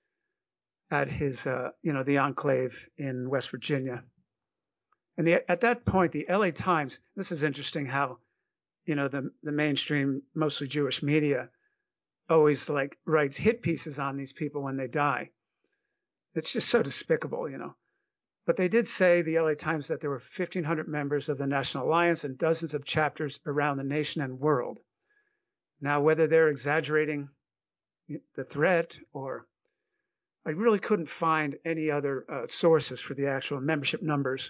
Speaker 2: At his, uh, you know, the enclave in West Virginia. And the, at that point, the L A Times, this is interesting how, you know, the, the mainstream, mostly Jewish media always like writes hit pieces on these people when they die. It's just so despicable, you know. But they did say, the L A Times, that there were fifteen hundred members of the National Alliance and dozens of chapters around the nation and world. Now, whether they're exaggerating the threat or I really couldn't find any other uh, sources for the actual membership numbers.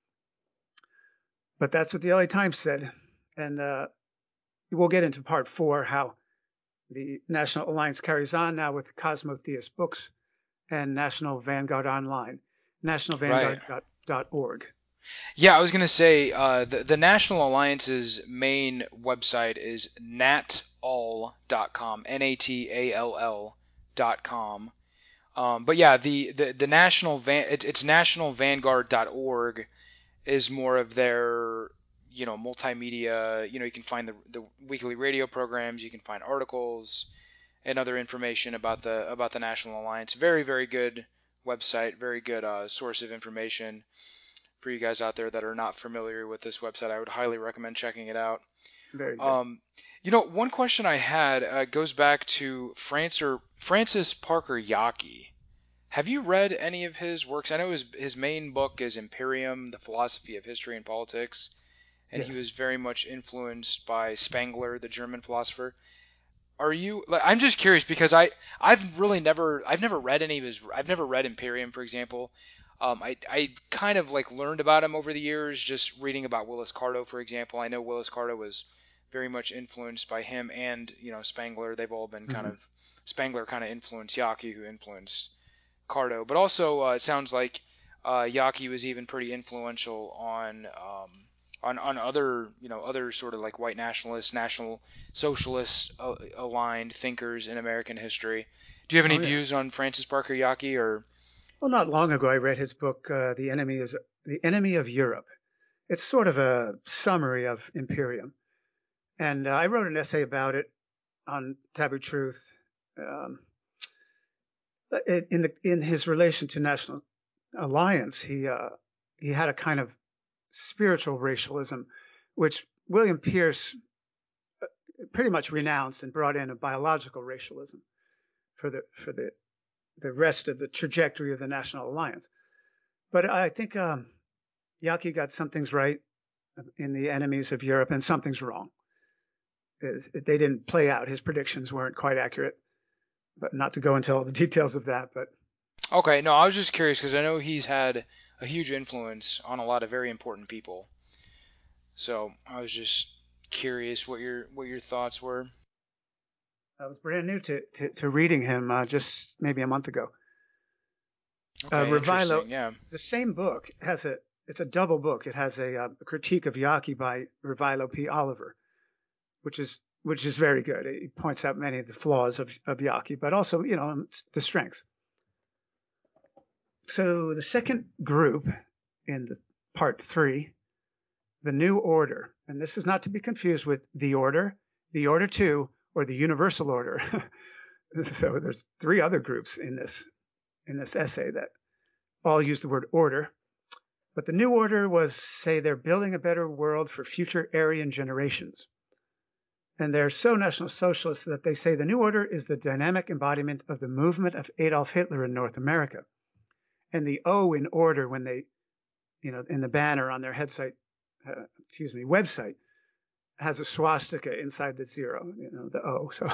Speaker 2: But that's what the L A Times said. And uh, we'll get into part four, how the National Alliance carries on now with Cosmotheist Books and National Vanguard Online, national vanguard dot org.
Speaker 1: Right. Yeah, I was gonna say uh, the the National Alliance's main website is natall dot com, N A T A L L dot com. Um, but yeah, the the the national van it, it's national vanguard dot org is more of their you know multimedia. You know, you can find the the weekly radio programs, you can find articles and other information about the about the National Alliance. Very very good website, very good uh, source of information for you guys out there that are not familiar with this website. I would highly recommend checking it out.
Speaker 2: Very good.
Speaker 1: Um, you know, one question I had uh, goes back to Francer, Francis Parker Yockey. Have you read any of his works? I know his his main book is Imperium: The Philosophy of History and Politics, and he
Speaker 2: Yes.
Speaker 1: was very much influenced by Spengler, the German philosopher. Are you? Like, I'm just curious because I I've really never I've never read any of his I've never read Imperium, for example. Um, I I kind of like learned about him over the years just reading about Willis Carto, for example. I know Willis Carto was very much influenced by him and you know Spengler. They've all been kind
Speaker 2: Hmm.
Speaker 1: of Spengler kind of influenced Yockey, who influenced Carto. But also uh, it sounds like uh, Yockey was even pretty influential on um, on on other you know other sort of like white nationalists, national socialist uh, aligned thinkers in American history. Do you have any
Speaker 2: Oh yeah.
Speaker 1: views on Francis Parker Yockey or?
Speaker 2: Well, not long ago, I read his book, uh, "The Enemy is the Enemy of Europe." It's sort of a summary of Imperium, and uh, I wrote an essay about it on Taboo Truth. Um, in the in his relation to National Alliance, he uh, he had a kind of spiritual racialism, which William Pierce pretty much renounced and brought in a biological racialism for the for the the rest of the trajectory of the National Alliance. But I think um, Yockey got some things right in the Enemies of Europe and some things wrong. They didn't play out. His predictions weren't quite accurate. But not to go into all the details of that. But
Speaker 1: Okay, no, I was just curious because I know he's had a huge influence on a lot of very important people. So I was just curious what your what your thoughts were.
Speaker 2: I was brand new to to, to reading him uh, just maybe a month ago. Uh,
Speaker 1: Okay,
Speaker 2: Revilo,
Speaker 1: interesting. Yeah.
Speaker 2: the same book has a it's a double book. It has a, uh, a critique of Yockey by Revilo P. Oliver, which is which is very good. It points out many of the flaws of, of Yockey, but also you know the strengths. So the second group in the part three, the New Order, and this is not to be confused with the Order, the Order Two, or the Universal Order. So there's three other groups in this in this essay that all use the word order. But the New Order was, say, they're building a better world for future Aryan generations. And they're so National Socialist that they say the New Order is the dynamic embodiment of the movement of Adolf Hitler in North America. And the O in order, when they, you know, in the banner on their headsite, uh, excuse me, website, has a swastika inside the zero, you know, the O. So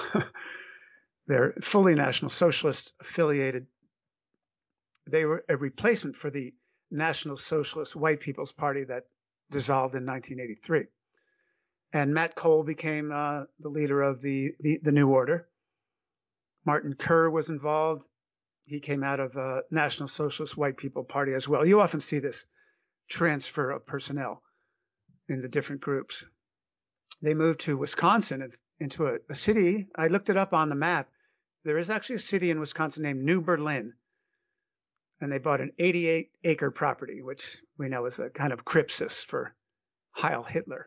Speaker 2: they're fully National Socialist affiliated. They were a replacement for the National Socialist White People's Party that dissolved in nineteen eighty-three. And Matt Cole became uh, the leader of the, the, the New Order. Martin Kerr was involved. He came out of uh, National Socialist White People Party as well. You often see this transfer of personnel in the different groups. They moved to Wisconsin into a, a city. I looked it up on the map. There is actually a city in Wisconsin named New Berlin. And they bought an eighty-eight acre property, which we know is a kind of crypsis for Heil Hitler.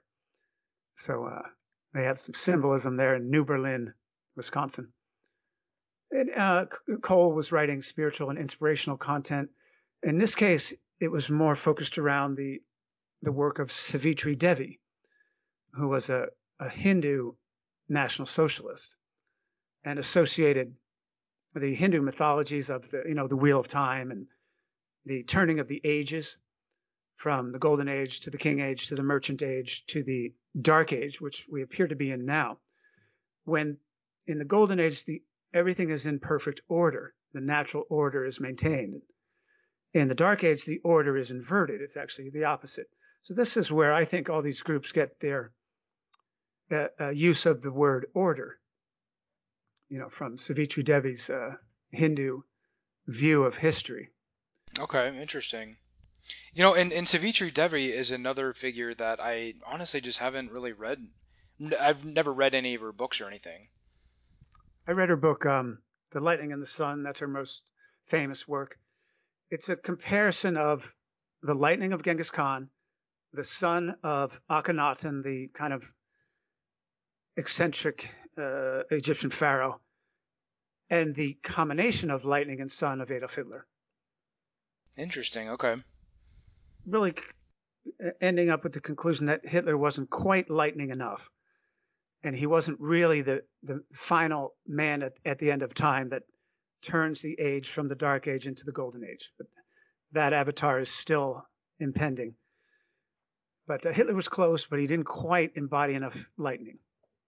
Speaker 2: So uh, they have some symbolism there in New Berlin, Wisconsin. And, uh, Cole was writing spiritual and inspirational content. In this case, it was more focused around the the work of Savitri Devi, who was a, a Hindu National Socialist and associated with the Hindu mythologies of the you know the Wheel of Time and the turning of the ages from the Golden Age to the King Age to the Merchant Age to the Dark Age, which we appear to be in now. When in the Golden Age, the everything is in perfect order. The natural order is maintained. In the Dark Age, the order is inverted. It's actually the opposite. So this is where I think all these groups get their uh, uh, use of the word order, you know, from Savitri Devi's uh, Hindu view of history.
Speaker 1: Okay, interesting. You know, and, and Savitri Devi is another figure that I honestly just haven't really read. N- I've never read any of her books or anything.
Speaker 2: I read her book, um, The Lightning and the Sun. That's her most famous work. It's a comparison of the lightning of Genghis Khan, the son of Akhenaten, the kind of eccentric uh, Egyptian pharaoh, and the combination of lightning and sun of Adolf Hitler.
Speaker 1: Interesting. Okay.
Speaker 2: Really ending up with the conclusion that Hitler wasn't quite lightning enough. And he wasn't really the, the final man at, at the end of time that turns the age from the dark age into the golden age. But that avatar is still impending. But uh, Hitler was close, but he didn't quite embody enough lightning.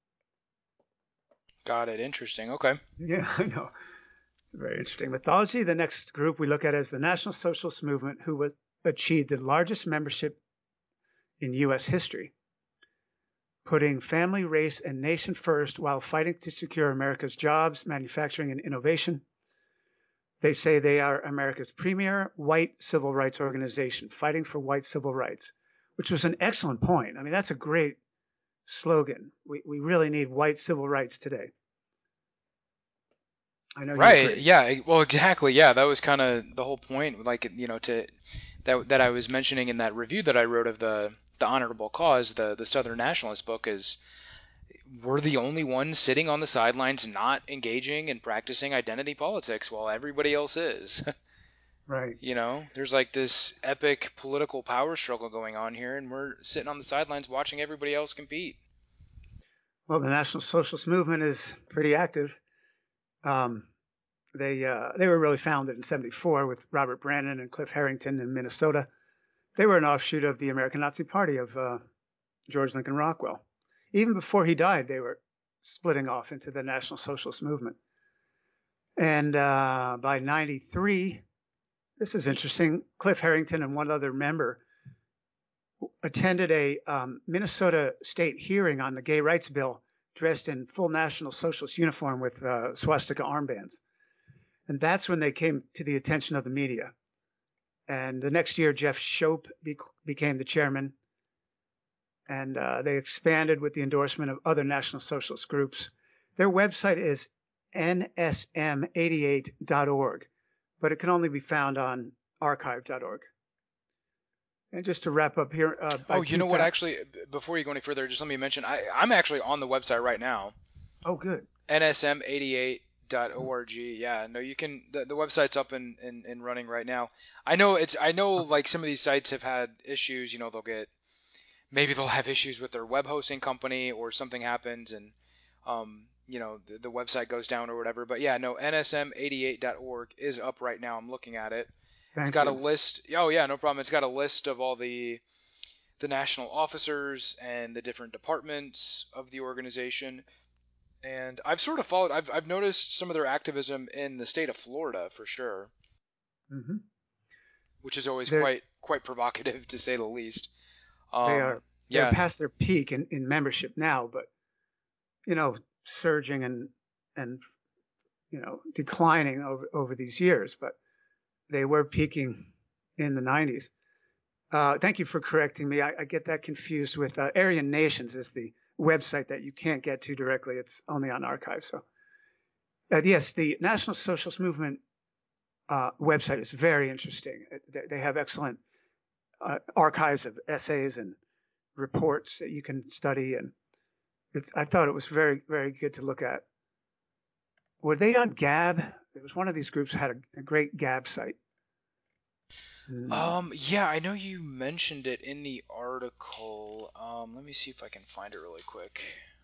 Speaker 1: Got it. Interesting. Okay.
Speaker 2: Yeah, I know. It's a very interesting mythology. The next group we look at is the National Socialist Movement, who was, achieved the largest membership in U S history, putting family, race, and nation first while fighting to secure America's jobs, manufacturing, and innovation. They say they are America's premier white civil rights organization, fighting for white civil rights, which was an excellent point. I mean, that's a great slogan. We, we really need white civil rights today. I know you
Speaker 1: Right.
Speaker 2: agree.
Speaker 1: Yeah. Well, exactly. Yeah. That was kind of the whole point. Like, you know, to that that I was mentioning in that review that I wrote of the the Honorable Cause, the the Southern Nationalist book, is we're the only ones sitting on the sidelines not engaging and practicing identity politics while everybody else is.
Speaker 2: Right.
Speaker 1: You know, there's like this epic political power struggle going on here, and we're sitting on the sidelines watching everybody else compete.
Speaker 2: Well, the National Socialist Movement is pretty active. Um, they uh, they were really founded in seventy-four with Robert Brannan and Cliff Harrington in Minnesota. They were an offshoot of the American Nazi Party of uh, George Lincoln Rockwell. Even before he died, they were splitting off into the National Socialist Movement. And uh, by ninety-three, this is interesting, Cliff Harrington and one other member attended a um, Minnesota state hearing on the gay rights bill dressed in full National Socialist uniform with uh, swastika armbands. And that's when they came to the attention of the media. And the next year, Jeff Shope be- became the chairman. And uh, they expanded with the endorsement of other National Socialist groups. Their website is N S M eighty-eight dot org, but it can only be found on archive dot org. And just to wrap up here, uh, by
Speaker 1: Oh, you know what?
Speaker 2: two thousand.
Speaker 1: Actually, before you go any further, just let me mention I, I'm actually on the website right now,
Speaker 2: Oh, good.
Speaker 1: N S M eighty-eight dot org. Yeah, no, you can. The, the website's up and, and, and running right now. I know it's. I know like some of these sites have had issues. You know, they'll get maybe they'll have issues with their web hosting company or something happens and um, you know the, the website goes down or whatever. But yeah, no, N S M eighty-eight dot org is up right now. I'm looking at it. It's
Speaker 2: Thank
Speaker 1: got a
Speaker 2: you.
Speaker 1: list. Oh yeah, no problem. It's got a list of all the the national officers and the different departments of the organization. And I've sort of followed. I've I've noticed some of their activism in the state of Florida for sure,
Speaker 2: Mm-hmm.
Speaker 1: which is always
Speaker 2: They're,
Speaker 1: quite quite provocative to say the least.
Speaker 2: they
Speaker 1: Um,
Speaker 2: are they're
Speaker 1: yeah,
Speaker 2: past their peak in, in membership now, but you know, surging and and you know declining over over these years. But they were peaking in the nineties. Uh, thank you for correcting me. I, I get that confused with uh, Aryan Nations is the website that you can't get to directly. It's only on archive. So uh, yes, the National Socialist Movement uh, website is very interesting. They, they have excellent uh, archives of essays and reports that you can study, and it's, I thought it was very very good to look at. Were they on Gab? It was one of these groups that had a, a great Gab site. Hmm.
Speaker 1: Um, yeah, I know you mentioned it in the article. Um, let me see if I can find it really quick.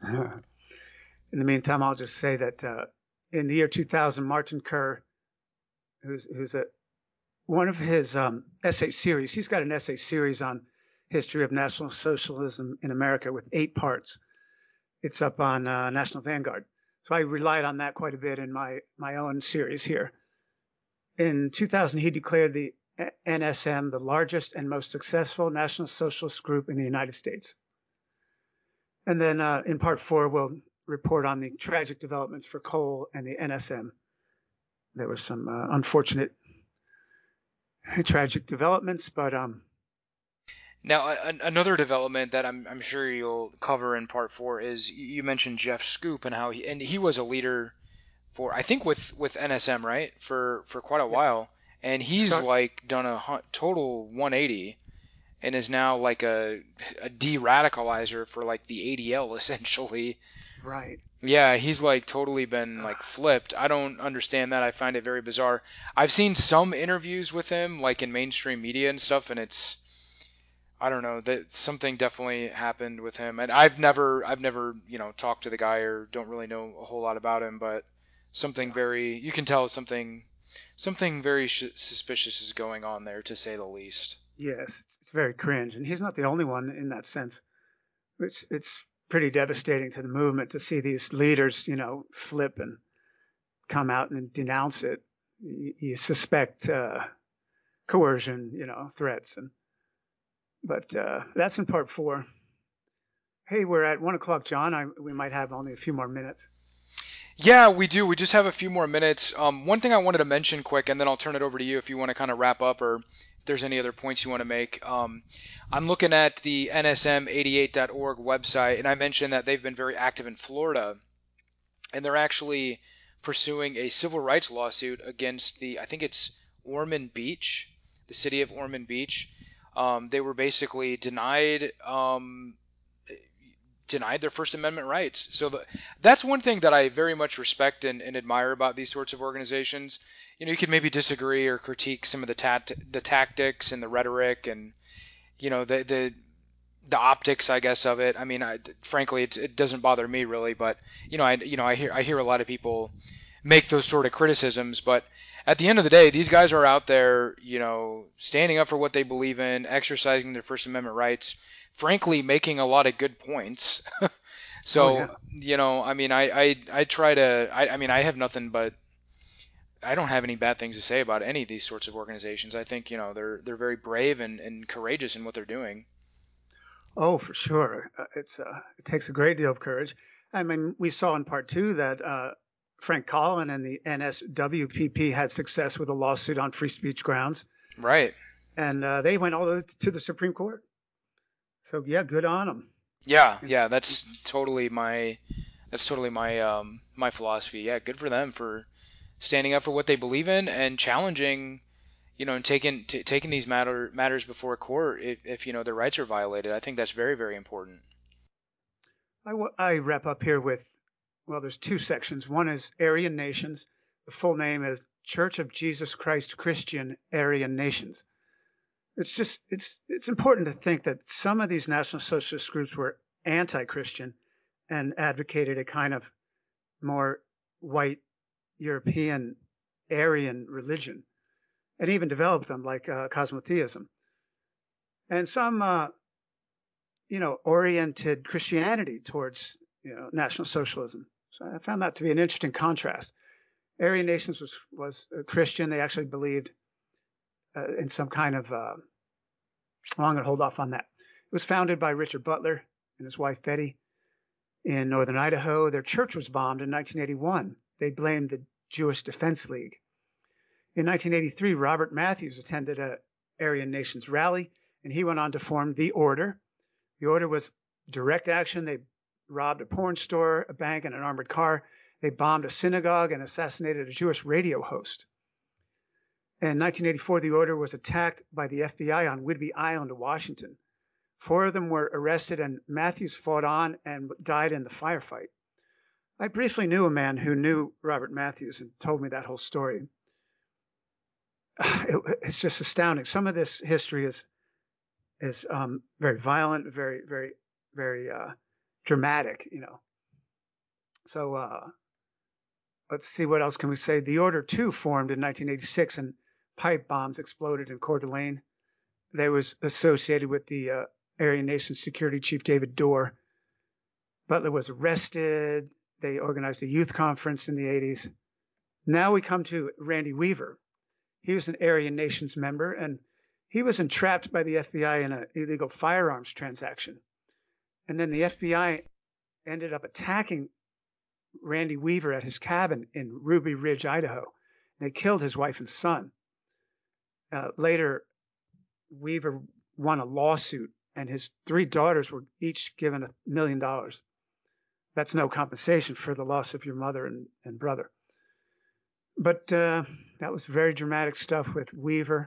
Speaker 2: In the meantime, I'll just say that uh, in the year two thousand, Martin Kerr, who's, who's a one of his um, essay series, he's got an essay series on history of National Socialism in America with eight parts. It's up on uh, National Vanguard. So I relied on that quite a bit in my, my own series here. In two thousand, he declared the N S M the largest and most successful National Socialist group in the United States. And then uh, in part four, we'll report on the tragic developments for coal and the N S M. There were some uh, unfortunate tragic developments, but um,
Speaker 1: Now, a- another development that I'm I'm sure you'll cover in part four is you mentioned Jeff Scoop and how he and he was a leader for I think with with N S M, right, for for quite a
Speaker 2: yeah,
Speaker 1: while, and he's
Speaker 2: start
Speaker 1: like done a hu- total one eighty and is now like a a de-radicalizer for like the A D L essentially.
Speaker 2: right.
Speaker 1: Yeah, he's like totally been
Speaker 2: Uh,
Speaker 1: like flipped. I don't understand that. I find it very bizarre. I've seen some interviews with him like in mainstream media and stuff, and it's I don't know that something definitely happened with him. And I've never I've never, you know, talked to the guy or don't really know a whole lot about him, but something
Speaker 2: yeah,
Speaker 1: very you can tell something something very sh- suspicious is going on there to say the least.
Speaker 2: yes, it's, it's very cringe, and he's not the only one in that sense. It's it's pretty devastating to the movement to see these leaders, you know, flip and come out and denounce it. You, you suspect uh, coercion, you know, threats, and but uh, that's in part four. Hey, we're at one o'clock, John. I, we might have only a few more minutes.
Speaker 1: Yeah, we do. We just have a few more minutes. Um, one thing I wanted to mention quick, and then I'll turn it over to you if you want to kind of wrap up or if there's any other points you want to make. Um, I'm looking at the N S M eighty-eight dot org website, and I mentioned that they've been very active in Florida, and they're actually pursuing a civil rights lawsuit against the, I think it's Ormond Beach, the city of Ormond Beach. Um, they were basically denied um, denied their First Amendment rights. So the, that's one thing that I very much respect and, and admire about these sorts of organizations. You know, you can maybe disagree or critique some of the tat- the tactics and the rhetoric and you know the the the optics, I guess, of it. I mean, I, frankly, it, it doesn't bother me really, but you know, I you know I hear I hear a lot of people make those sort of criticisms, but at the end of the day, these guys are out there, you know, standing up for what they believe in, exercising their First Amendment rights, frankly, making a lot of good points.
Speaker 2: Oh yeah.
Speaker 1: So, you know, I mean, I, I, I try to, I, I mean, I have nothing but, I don't have any bad things to say about any of these sorts of organizations. I think, you know, they're, they're very brave and, and courageous in what they're doing.
Speaker 2: Oh, for sure. Uh, it's uh, it takes a great deal of courage. I mean, we saw in part two that uh, Frank Collin and the N S W P P had success with a lawsuit on free speech grounds,
Speaker 1: Right.
Speaker 2: and uh, they went all the way to the Supreme Court. So yeah, good on them.
Speaker 1: Yeah.
Speaker 2: And,
Speaker 1: Yeah. That's totally my, that's totally my, um, my philosophy. Yeah. Good for them for standing up for what they believe in and challenging, you know, and taking t- taking these matter matters before court if, if you know their rights are violated. I think that's very very important.
Speaker 2: I, w- I wrap up here with, well, there's two sections. One is Aryan Nations. The full name is Church of Jesus Christ Christian Aryan Nations. It's just it's it's important to think that some of these National Socialist groups were anti-Christian and advocated a kind of more white European Aryan religion, and even developed them like uh, cosmotheism. And some, uh, you know, oriented Christianity towards you know National Socialism. So I found that to be an interesting contrast. Aryan Nations was was a Christian. They actually believed uh, in some kind of. Uh, well, I'm going to hold off on that. It was founded by Richard Butler and his wife Betty in northern Idaho. Their church was bombed in nineteen eighty-one. They blamed the Jewish Defense League. In nineteen eighty-three, Robert Matthews attended a Aryan Nations rally, and he went on to form the Order. The Order was direct action. They robbed a porn store, a bank, and an armored car. They bombed a synagogue and assassinated a Jewish radio host. In nineteen eighty-four, the Order was attacked by the F B I on Whidbey Island, Washington. Four of them were arrested, and Matthews fought on and died in the firefight. I briefly knew a man who knew Robert Matthews and told me that whole story. It, it's just astounding. Some of this history is is um, very violent, very, very, very uh, dramatic. You know. So uh, let's see what else can we say. The Order too formed in nineteen eighty-six, and pipe bombs exploded in Coeur d'Alene. They was associated with the uh, Aryan Nation security chief David Dorr. Butler was arrested. They organized a youth conference in the eighties. Now we come to Randy Weaver. He was an Aryan Nations member, and he was entrapped by the F B I in an illegal firearms transaction. And then the F B I ended up attacking Randy Weaver at his cabin in Ruby Ridge, Idaho. They killed his wife and son. uh, later, Weaver won a lawsuit, and his three daughters were each given a million dollars. That's no compensation for the loss of your mother and, and brother. But uh, that was very dramatic stuff with Weaver.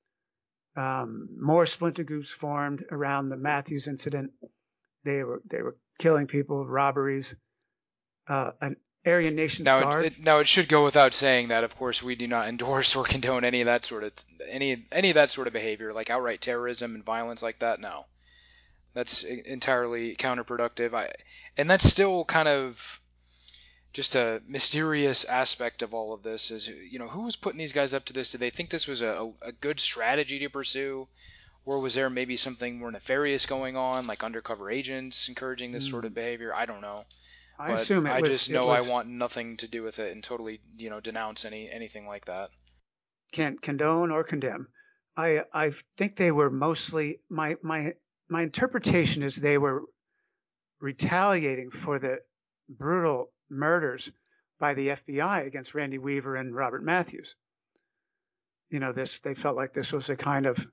Speaker 2: Um, more splinter groups formed around the Matthews incident. They were they were killing people, robberies. Uh, an Aryan Nations
Speaker 1: Now, it,
Speaker 2: Guard.
Speaker 1: it, now it should go without saying that, of course, we do not endorse or condone any of that sort of any any of that sort of behavior, like outright terrorism and violence like that. No, that's entirely counterproductive. I, and that's still kind of just a mysterious aspect of all of this. Is, you know, who was putting these guys up to this? Did they think this was a, a good strategy to pursue, or was there maybe something more nefarious going on, like undercover agents encouraging this mm. sort of behavior? I don't know.
Speaker 2: I
Speaker 1: but
Speaker 2: assume it
Speaker 1: I
Speaker 2: was,
Speaker 1: just
Speaker 2: it
Speaker 1: know
Speaker 2: was,
Speaker 1: I want nothing to do with it and totally, you know, denounce any anything like that.
Speaker 2: Can't condone or condemn. I I think they were mostly my my my interpretation is they were retaliating for the brutal murders by the F B I against Randy Weaver and Robert Matthews. You know, this they felt like this was a kind of,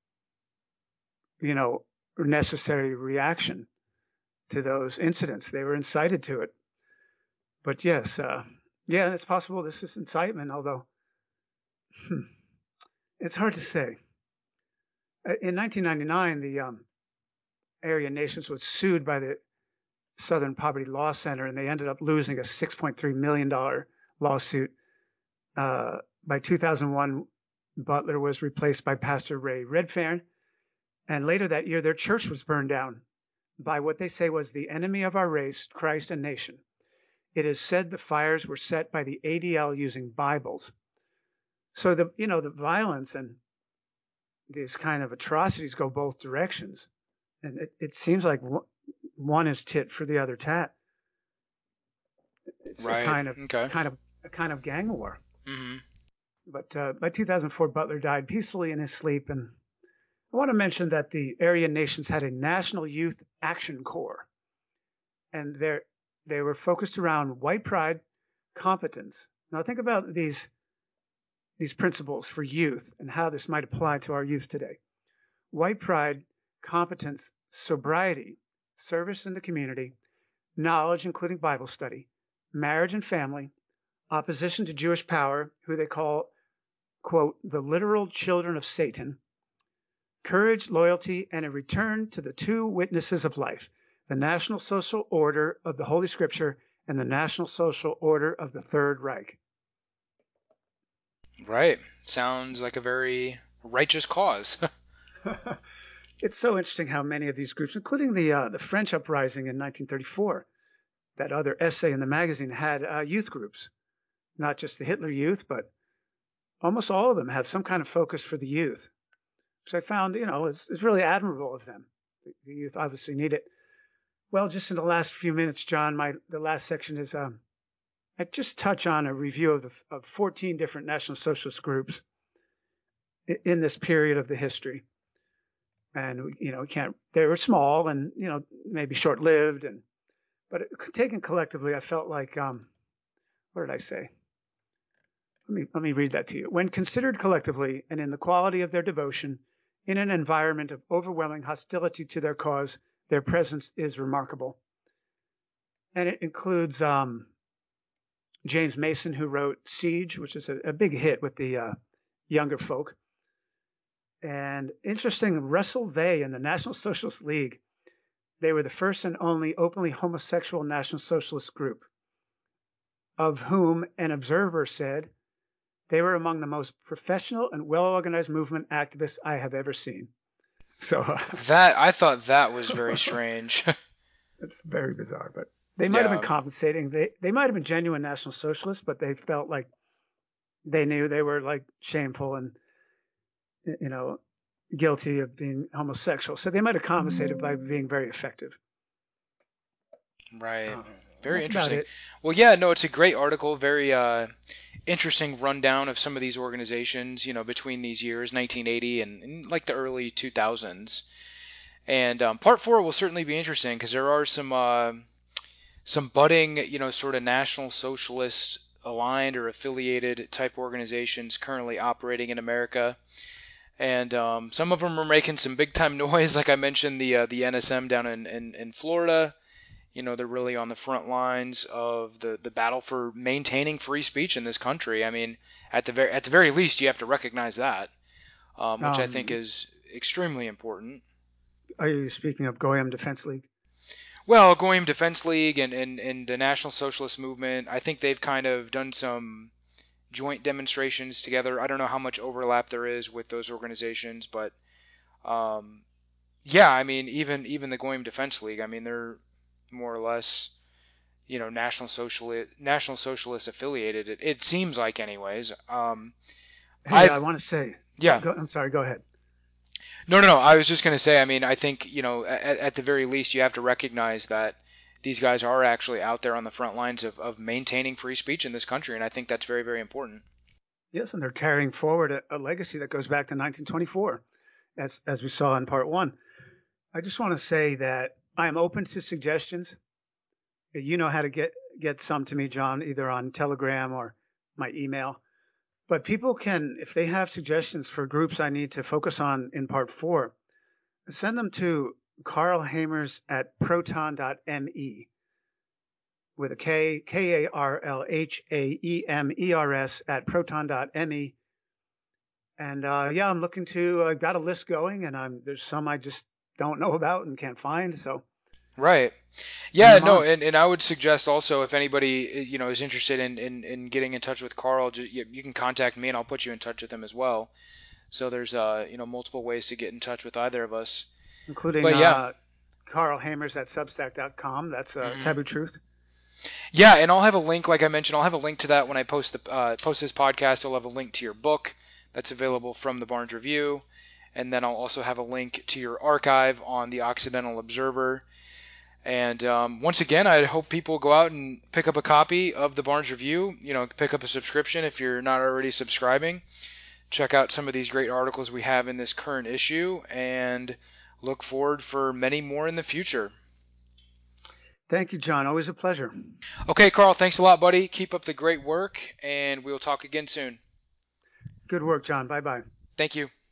Speaker 2: you know, necessary reaction to those incidents. They were incited to it. But yes, uh, yeah, it's possible this is incitement, although hmm, it's hard to say. In nineteen ninety-nine, the um, Aryan Nations was sued by the Southern Poverty Law Center, and they ended up losing a six point three million dollars lawsuit. Uh, by two thousand one, Butler was replaced by Pastor Ray Redfern, and later that year, their church was burned down by what they say was the enemy of our race, Christ and nation. It is said the fires were set by the A D L using Bibles. So the you know the violence and these kind of atrocities go both directions, and it, it seems like one is tit for the other tat. It's
Speaker 1: right.
Speaker 2: a kind of
Speaker 1: okay.
Speaker 2: kind of a kind of gang war.
Speaker 1: Mm-hmm.
Speaker 2: But uh, by two thousand four, Butler died peacefully in his sleep, and I want to mention that the Aryan Nations had a National Youth Action Corps, and they they were focused around white pride, competence. Now think about these these principles for youth and how this might apply to our youth today. White pride, competence, sobriety, service in the community, knowledge, including Bible study, marriage and family, opposition to Jewish power, who they call, quote, the literal children of Satan, courage, loyalty, and a return to the two witnesses of life, the National Social Order of the Holy Scripture and the National Social Order of the Third Reich.
Speaker 1: Right. Sounds like a very righteous cause.
Speaker 2: It's so interesting how many of these groups, including the uh, the French uprising in nineteen thirty-four, that other essay in the magazine had uh, youth groups, not just the Hitler Youth, but almost all of them have some kind of focus for the youth, which I found, you know, is, is really admirable of them. The, the youth obviously need it. Well, just in the last few minutes, John, my the last section is um, I just touch on a review of the of fourteen different National Socialist groups in, in this period of the history. And, you know, we can't, they were small and, you know, maybe short lived. And, but it, taken collectively, I felt like, um, what did I say? Let me, let me read that to you. When considered collectively and in the quality of their devotion, in an environment of overwhelming hostility to their cause, their presence is remarkable. And it includes um, James Mason, who wrote Siege, which is a, a big hit with the uh, younger folk. And interesting, Russell Vey and the National Socialist League, they were the first and only openly homosexual National Socialist group, of whom an observer said they were among the most professional and well-organized movement activists I have ever seen. So uh,
Speaker 1: that I thought that was very strange.
Speaker 2: It's very bizarre, but they might
Speaker 1: yeah.
Speaker 2: have been compensating. They they might have been genuine National Socialists, but they felt like they knew they were like shameful and, you know, guilty of being homosexual. So they might have compensated by being very effective.
Speaker 1: Right.
Speaker 2: Uh,
Speaker 1: very
Speaker 2: that's
Speaker 1: interesting.
Speaker 2: about it.
Speaker 1: Well, yeah, no, it's a great article. Very uh, interesting rundown of some of these organizations, you know, between these years, nineteen eighty and, and like the early two thousands. And um, part four will certainly be interesting because there are some uh, some budding, you know, sort of National Socialist aligned or affiliated type organizations currently operating in America. And um, some of them are making some big time noise, like I mentioned, the uh, the N S M down in, in, in Florida. You know, they're really on the front lines of the, the battle for maintaining free speech in this country. I mean, at the very at the very least, you have to recognize that, um, which I think
Speaker 2: Um,
Speaker 1: is extremely important.
Speaker 2: are you speaking of Goyim Defense League?
Speaker 1: Well, Goyim Defense League and, and, and the National Socialist Movement, I think they've kind of done some joint demonstrations together. I don't know how much overlap there is with those organizations, but um, yeah, I mean, even even the Goyim Defense League, I mean, they're more or less, you know, National Socialist National Socialist affiliated. It, it seems like, anyways. Um,
Speaker 2: Hey, I
Speaker 1: I've
Speaker 2: want to say, oh,
Speaker 1: yeah,
Speaker 2: go, I'm sorry, go ahead.
Speaker 1: no, no, no. I was just gonna say, I mean, I think, you know, at, at the very least, you have to recognize that these guys are actually out there on the front lines of, of maintaining free speech in this country, and I think that's very, very important.
Speaker 2: Yes, and they're carrying forward a, a legacy that goes back to nineteen twenty-four, as as we saw in part one. I just want to say that I am open to suggestions. You know how to get get some to me, John, either on Telegram or my email. But people can, if they have suggestions for groups I need to focus on in part four, send them to Karl Hamers at proton dot me with a K, K A R L H A E M E R S at proton dot me. And uh, yeah, I'm looking to, I've got a list going, and I'm there's some I just don't know about and can't find. So
Speaker 1: Right.
Speaker 2: bring
Speaker 1: Yeah,
Speaker 2: them
Speaker 1: no,
Speaker 2: on.
Speaker 1: and, and I would suggest also, if anybody, you know, is interested in, in, in getting in touch with Karl, ju- you, you can contact me and I'll put you in touch with him as well. So there's uh you know multiple ways to get in touch with either of us.
Speaker 2: Including
Speaker 1: But yeah.
Speaker 2: uh, Karl Hamers at substack dot com. That's uh,
Speaker 1: hmm
Speaker 2: Taboo Truth.
Speaker 1: Yeah, and I'll have a link, like I mentioned, I'll have a link to that when I post the uh, post this podcast. I'll have a link to your book that's available from the Barnes Review, and then I'll also have a link to your archive on the Occidental Observer. And um, once again, I hope people go out and pick up a copy of the Barnes Review. You know, pick up a subscription if you're not already subscribing. Check out some of these great articles we have in this current issue, and look forward for many more in the future.
Speaker 2: Thank you, John. Always a pleasure.
Speaker 1: Okay, Karl, thanks a lot, buddy. Keep up the great work, and we'll talk again soon.
Speaker 2: Good work, John. Bye bye.
Speaker 1: Thank you.